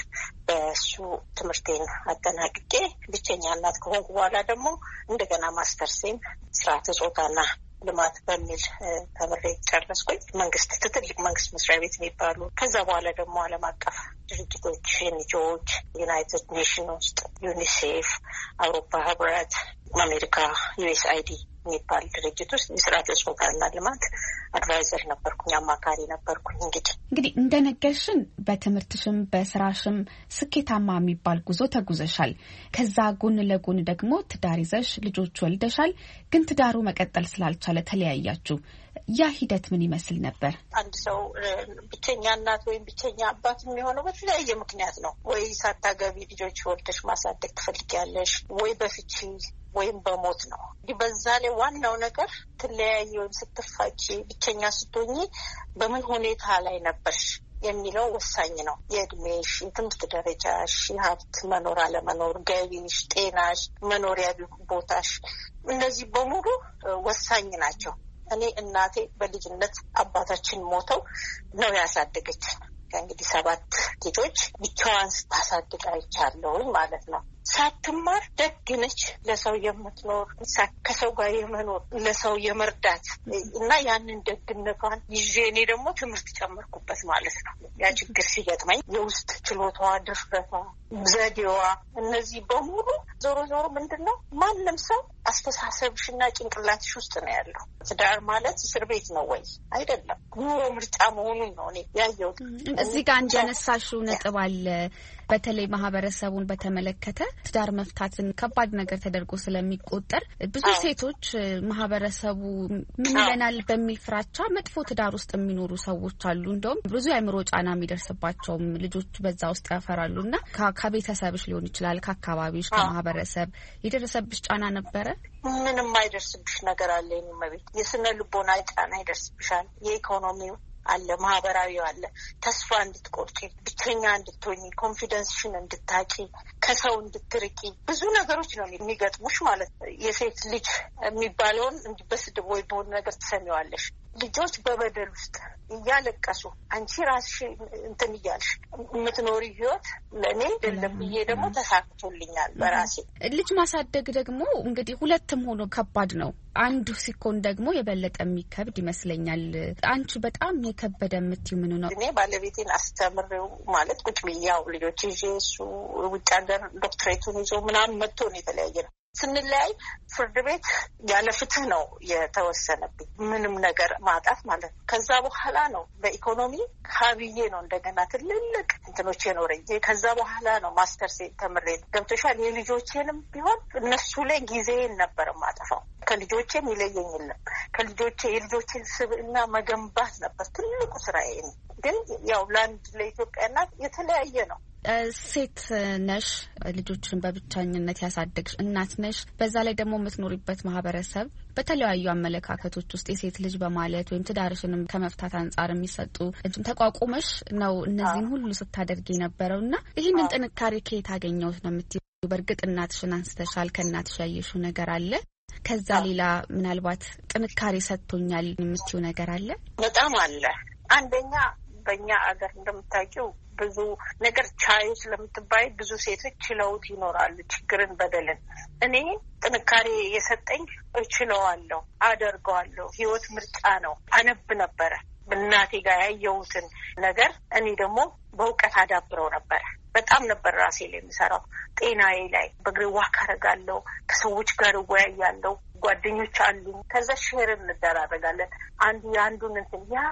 በሱ ትምህርቴን አጠናቅቄ ብቸኛ እናት ከሆንኩ በኋላ ደግሞ እንደገና ማስተርሴን ስርዓተ ጾታና ልማት በሚል ተምሬ ጨረስኩኝ። ትልቅ መንግስት መስሪያ ቤት የሚባሉ ከዛ በኋላ ደግሞ ዓለም አቀፍ ድርጅቶች ኤንጂኦዎች፣ ዩናይትድ ኔሽን ውስጥ ዩኒሴፍ፣ አውሮፓ ህብረት፣ አሜሪካ ዩኤስአይዲ የሚባል ድርጅት ውስጥ የስርዓተ ጾታና ልማት አድቫይዘር ነበርኩኝ፣ አማካሪ ነበርኩኝ። እንግዲህ እንደነገርሽን በትምህርትሽም በስራሽም ስኬታማ የሚባል ጉዞ ተጉዘሻል። ከዛ ጎን ለጎን ደግሞ ትዳር ይዘሽ ልጆች ወልደሻል። ግን ትዳሩ መቀጠል ስላልቻለ ተለያያችሁ። ያ ሂደት ምን ይመስል ነበር? አንድ ሰው ብቸኛ እናት ወይም ብቸኛ አባት የሚሆነው በተለያየ ምክንያት ነው። ወይ ሳታገቢ ልጆች ወልደሽ ማሳደግ ትፈልጊያለሽ፣ ወይ በፍቺ ወይም በሞት ነው። በዛ ላይ ዋናው ነገር ትለያየ ወይም ስትፋቺ ብቸኛ ስትሆኚ በምን ሁኔታ ላይ ነበርሽ የሚለው ወሳኝ ነው። የእድሜሽ፣ የትምህርት ደረጃሽ፣ የሀብት መኖር አለመኖር፣ ገቢሽ፣ ጤናሽ፣ መኖሪያ ቦታሽ፣ እነዚህ በሙሉ ወሳኝ ናቸው። እኔ እናቴ በልጅነት አባታችን ሞተው ነው ያሳደገችን። ከእንግዲህ 7 ልጆች ብቻዋን ስታሳድግ አይቻለሁኝ ማለት ነው። ሳትማር ደግነች፣ ለሰው የምትኖር ከሰው ጋር የመኖር ለሰው የመርዳት እና ያንን ደግነቷን ይዤ እኔ ደግሞ ትምህርት ጨመርኩበት ማለት ነው። ያ ችግር ሲገጥመኝ የውስጥ ችሎታዋ፣ ድፍረቷ፣ ዘዴዋ እነዚህ በሙሉ ዞሮ ምንድን ነው ማንም ሰው አስተሳሰብሽና ጭንቅላትሽ ውስጥ ነው ያለው። ትዳር ማለት እስር ቤት ነው ወይ? አይደለም። ኑሮ ምርጫ መሆኑን ነው እኔ ያየሁት። እዚህ ጋር እንዳነሳሽው ነጥብ አለ። በተለይ ማህበረሰቡን በተመለከተ ትዳር መፍታትን ከባድ ነገር ተደርጎ ስለሚቆጠር ብዙ ሴቶች ማህበረሰቡ ምን ይለናል በሚል ፍራቻ መጥፎ ትዳር ውስጥ የሚኖሩ ሰዎች አሉ። እንደውም ብዙ የአእምሮ ጫና የሚደርስባቸውም ልጆች በዛ ውስጥ ያፈራሉና ከቤተሰብሽ ሊሆን ይችላል፣ ከአካባቢሽ፣ ከማህበረሰብ የደረሰብሽ ጫና ነበረ? ምንም አይደርስብሽ ነገር አለ። የመቤት የስነ ልቦና ጫና ይደርስብሻል። የኢኮኖሚው አለ፣ ማህበራዊ አለ። ተስፋ እንድትቆርጪ፣ ብቸኛ እንድትሆኚ፣ ኮንፊደንስሽን እንድታቂ፣ ከሰው እንድትርቂ ብዙ ነገሮች ነው የሚገጥሙሽ ማለት ነው። የሴት ልጅ የሚባለውን እንዲህ በስድብ ወይ በሆነ ነገር ትሰሚዋለሽ። ልጆች በበደል ውስጥ እያለቀሱ አንቺ ራስሽ እንትን እያልሽ የምትኖሪ ህይወት ለእኔ አይደለም ብዬ ደግሞ ተሳክቶልኛል በራሴ። ልጅ ማሳደግ ደግሞ እንግዲህ ሁለትም ሆኖ ከባድ ነው። አንዱ ሲኮን ደግሞ የበለጠ የሚከብድ ይመስለኛል። አንቺ በጣም የከበደ የምትይው ምን ነው? እኔ ባለቤቴን አስተምሬው ማለት ቁጭ ብዬ ያው ልጆች ይዤ እሱ ውጭ ሀገር ዶክትሬቱን ይዞ ምናምን መጥቶ ነው የተለያየ ነው። ስንለያይ ፍርድ ቤት ያለ ፍትህ ነው የተወሰነብኝ፣ ምንም ነገር ማጣት ማለት ነው። ከዛ በኋላ ነው በኢኮኖሚ ካብዬ ነው እንደገና ትልልቅ እንትኖች የኖረኝ። ከዛ በኋላ ነው ማስተርስ ተምሬ ገብቶሻል። የልጆቼንም ቢሆን እነሱ ላይ ጊዜን ነበር ማጠፋው። ከልጆቼም ይለየኝ የለም። ከልጆቼ የልጆቼን ስብዕና መገንባት ነበር ትልቁ ስራዬ። ግን ያው ለአንድ ለኢትዮጵያ እናት የተለያየ ነው። ሴት ነሽ፣ ልጆችን በብቻኝነት ያሳደግሽ እናት ነሽ። በዛ ላይ ደግሞ የምትኖሪበት ማህበረሰብ በተለያዩ አመለካከቶች ውስጥ የሴት ልጅ በማለት ወይም ትዳርሽንም ከመፍታት አንጻር የሚሰጡ ተቋቁመሽ ነው እነዚህን ሁሉ ስታደርጊ የነበረው እና ይህንን ጥንካሬ ከየት አገኘሁት ነው የምትይው? በእርግጥ እናትሽን አንስተሻል። ከእናትሽ ያየሽው ነገር አለ? ከዛ ሌላ ምናልባት ጥንካሬ ሰጥቶኛል የምትይው ነገር አለ? በጣም አለ። አንደኛ በእኛ አገር እንደምታውቂው ብዙ ነገር ቻዩ ስለምትባይ ብዙ ሴቶች ችለውት ይኖራሉ ችግርን፣ በደልን። እኔ ጥንካሬ የሰጠኝ እችለዋለሁ፣ አደርገዋለሁ። ህይወት ምርጫ ነው። አነብ ነበረ እናቴ ጋር ያየሁትን ነገር እኔ ደግሞ በእውቀት አዳብረው ነበረ። በጣም ነበር ራሴ ላይ የምሰራው። ጤናዬ ላይ በእግሬ ዋክ አደርጋለሁ፣ ከሰዎች ጋር እወያያለሁ፣ ጓደኞች አሉኝ። ከዛ ሼር እንደራረጋለን። አንዱ የአንዱን እንትን ያ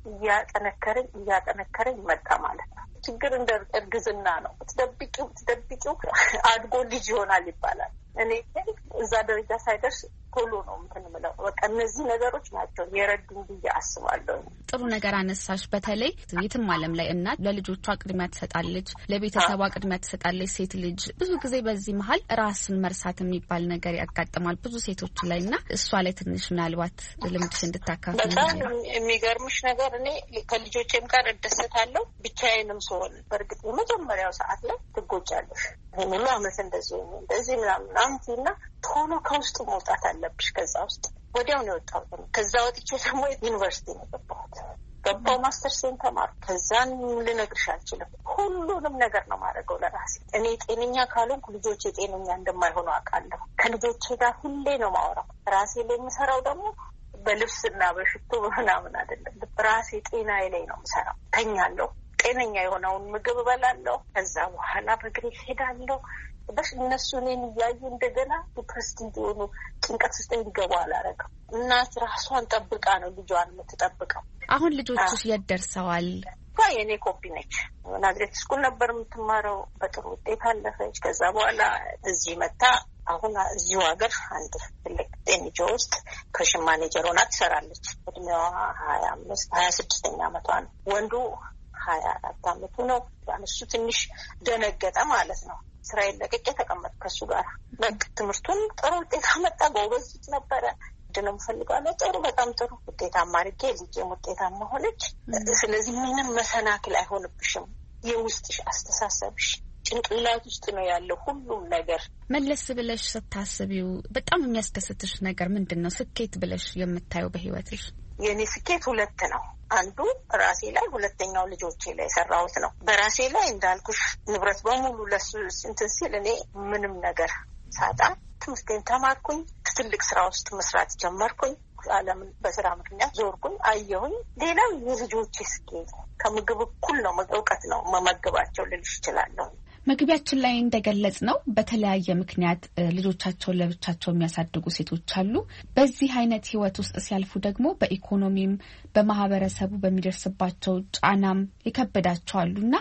እያጠነከረኝ መጣ ማለት ነው። ችግር እንደ እርግዝና ነው። ብትደብቂው አድጎ ልጅ ይሆናል ይባላል። እኔ እዛ ደረጃ ሳይደርስ ቶሎ ነው የምለው። በቃ እነዚህ ነገሮች ናቸው የረዱኝ ብዬ አስባለሁ። ጥሩ ነገር አነሳሽ። በተለይ የትም ዓለም ላይ እናት ለልጆቿ ቅድሚያ ትሰጣለች፣ ለቤተሰቧ ቅድሚያ ትሰጣለች። ሴት ልጅ ብዙ ጊዜ በዚህ መሀል ራስን መርሳት የሚባል ነገር ያጋጥማል ብዙ ሴቶች ላይ እና እሷ ላይ ትንሽ ምናልባት ልምድሽ እንድታካፍ። በጣም የሚገርምሽ ነገር እኔ ከልጆቼም ጋር እደሰታለሁ ብቻዬንም ስሆን። በእርግጥ የመጀመሪያው ሰዓት ላይ ትጎጫለሽ። ሙሉ አመት እንደዚህ ምናምን አምቲና ቶሎ ከውስጡ መውጣት አለብሽ። ከዛ ውስጥ ወዲያው ነው የወጣሁት። ከዛ ወጥቼ ደግሞ ዩኒቨርሲቲ ነው ገባሁ ማስተርሴን ተማርኩ። ከዛን ልነግርሽ አልችልም። ሁሉንም ነገር ነው ማድረገው ለራሴ። እኔ ጤነኛ ካልሆንኩ ልጆቼ ጤነኛ እንደማይሆኑ አውቃለሁ። ከልጆቼ ጋር ሁሌ ነው ማውራው። ራሴ ላይ የምሰራው ደግሞ በልብስና በሽቶ ምናምን አይደለም። ራሴ ጤናዬ ላይ ነው የምሰራው። ተኛለሁ፣ ጤነኛ የሆነውን ምግብ እበላለሁ። ከዛ በኋላ በእግሬ ሄዳለሁ። በሽ እነሱ እኔን እያዩ እንደገና ዲፕረስድ እንዲሆኑ ጭንቀት ውስጥ እንዲገቡ አላረገም። እናት ራሷን ጠብቃ ነው ልጇን የምትጠብቀው። አሁን ልጆችሽ የት ደርሰዋል? የኔ ኮፒ ነች። ናዝሬት ስኩል ነበር የምትማረው። በጥሩ ውጤት አለፈች። ከዛ በኋላ እዚህ መታ አሁን እዚሁ ሀገር አንድ ትልቅ ጤንጆ ውስጥ ክሬሽን ማኔጀር ሆና ትሰራለች። እድሜዋ 26ኛ ዓመቷ ነው። ወንዱ 24 ዓመቱ ነው። እሱ ትንሽ ደነገጠ ማለት ነው። ስራዬን ለቅቄ ተቀመጥኩ ከሱ ጋር። በቃ ትምህርቱን ጥሩ ውጤት አመጣ። ጎበዝ ነበረ። ድንም ፈልጋለሁ። ጥሩ በጣም ጥሩ ውጤታማ አድርጌ ልጄም ውጤታማ ሆነች። ስለዚህ ምንም መሰናክል አይሆንብሽም። የውስጥሽ አስተሳሰብሽ ጭንቅላት ውስጥ ነው ያለው ሁሉም ነገር። መለስ ብለሽ ስታስቢው በጣም የሚያስደስትሽ ነገር ምንድን ነው? ስኬት ብለሽ የምታየው በህይወትሽ? የኔ ስኬት ሁለት ነው። አንዱ ራሴ ላይ፣ ሁለተኛው ልጆቼ ላይ የሰራሁት ነው። በራሴ ላይ እንዳልኩሽ ንብረት በሙሉ ለሱ እንትን ሲል እኔ ምንም ነገር ሳጣ ትምህርቴን ተማርኩኝ። ትልቅ ስራ ውስጥ መስራት ጀመርኩኝ። ዓለምን በስራ ምክንያት ዞርኩኝ፣ አየሁኝ። ሌላው የልጆቼ ስኬት ከምግብ እኩል ነው። እውቀት ነው መመገባቸው ልልሽ እችላለሁ። መግቢያችን ላይ እንደገለጽ ነው በተለያየ ምክንያት ልጆቻቸውን ለብቻቸው የሚያሳድጉ ሴቶች አሉ። በዚህ አይነት ህይወት ውስጥ ሲያልፉ ደግሞ በኢኮኖሚም በማህበረሰቡ በሚደርስባቸው ጫናም ይከብዳቸዋሉ እና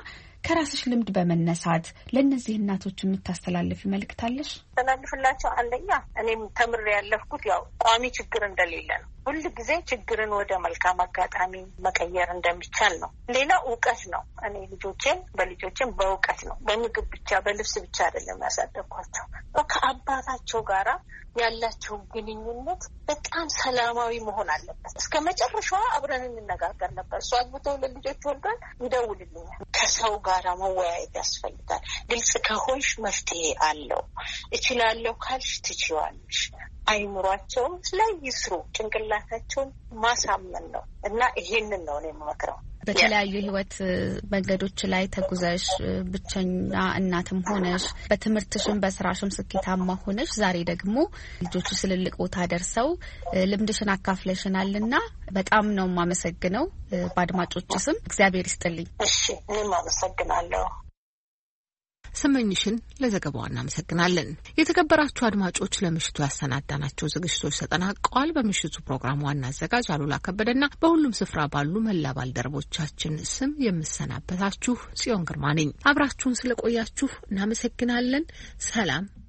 ከራስሽ ልምድ በመነሳት ለእነዚህ እናቶች የምታስተላልፊ መልእክት አለሽ? ተላልፍላቸው። አንደኛ እኔም ተምሬ ያለፍኩት ያው ቋሚ ችግር እንደሌለ ነው። ሁል ጊዜ ችግርን ወደ መልካም አጋጣሚ መቀየር እንደሚቻል ነው። ሌላ እውቀት ነው። እኔ በልጆቼን በእውቀት ነው፣ በምግብ ብቻ በልብስ ብቻ አይደለም ያሳደግኳቸው። ከአባታቸው ጋራ ያላቸው ግንኙነት በጣም ሰላማዊ መሆን አለበት። እስከ መጨረሻዋ አብረን እንነጋገር ነበር። እሱ አግብቶ ለልጆች ወልዷል፣ ይደውልልኛል። ከሰው ጋራ መወያየት ያስፈልጋል። ግልጽ ከሆንሽ መፍትሄ አለው። እችላለሁ ካልሽ ትችዋለሽ። አይምሯቸውን ላይ ይስሩ። ጭንቅላታቸውን ማሳመን ነው እና ይሄንን ነው እኔ የምመክረው። በተለያዩ ህይወት መንገዶች ላይ ተጉዘሽ ብቸኛ እናትም ሆነሽ በትምህርትሽም በስራሽም ስኬታማ ሆነሽ ዛሬ ደግሞ ልጆቹ ትልልቅ ቦታ ደርሰው ልምድሽን አካፍለሽናልና በጣም ነው የማመሰግነው። በአድማጮች ስም እግዚአብሔር ይስጥልኝ። እሺ፣ እኔም አመሰግናለሁ። ስመኝሽን ለዘገባው እናመሰግናለን። የተከበራችሁ አድማጮች ለምሽቱ ያሰናዳናቸው ዝግጅቶች ተጠናቀዋል። በምሽቱ ፕሮግራም ዋና አዘጋጅ አሉላ ከበደና በሁሉም ስፍራ ባሉ መላ ባልደረቦቻችን ስም የምሰናበታችሁ ጽዮን ግርማ ነኝ። አብራችሁን ስለቆያችሁ እናመሰግናለን። ሰላም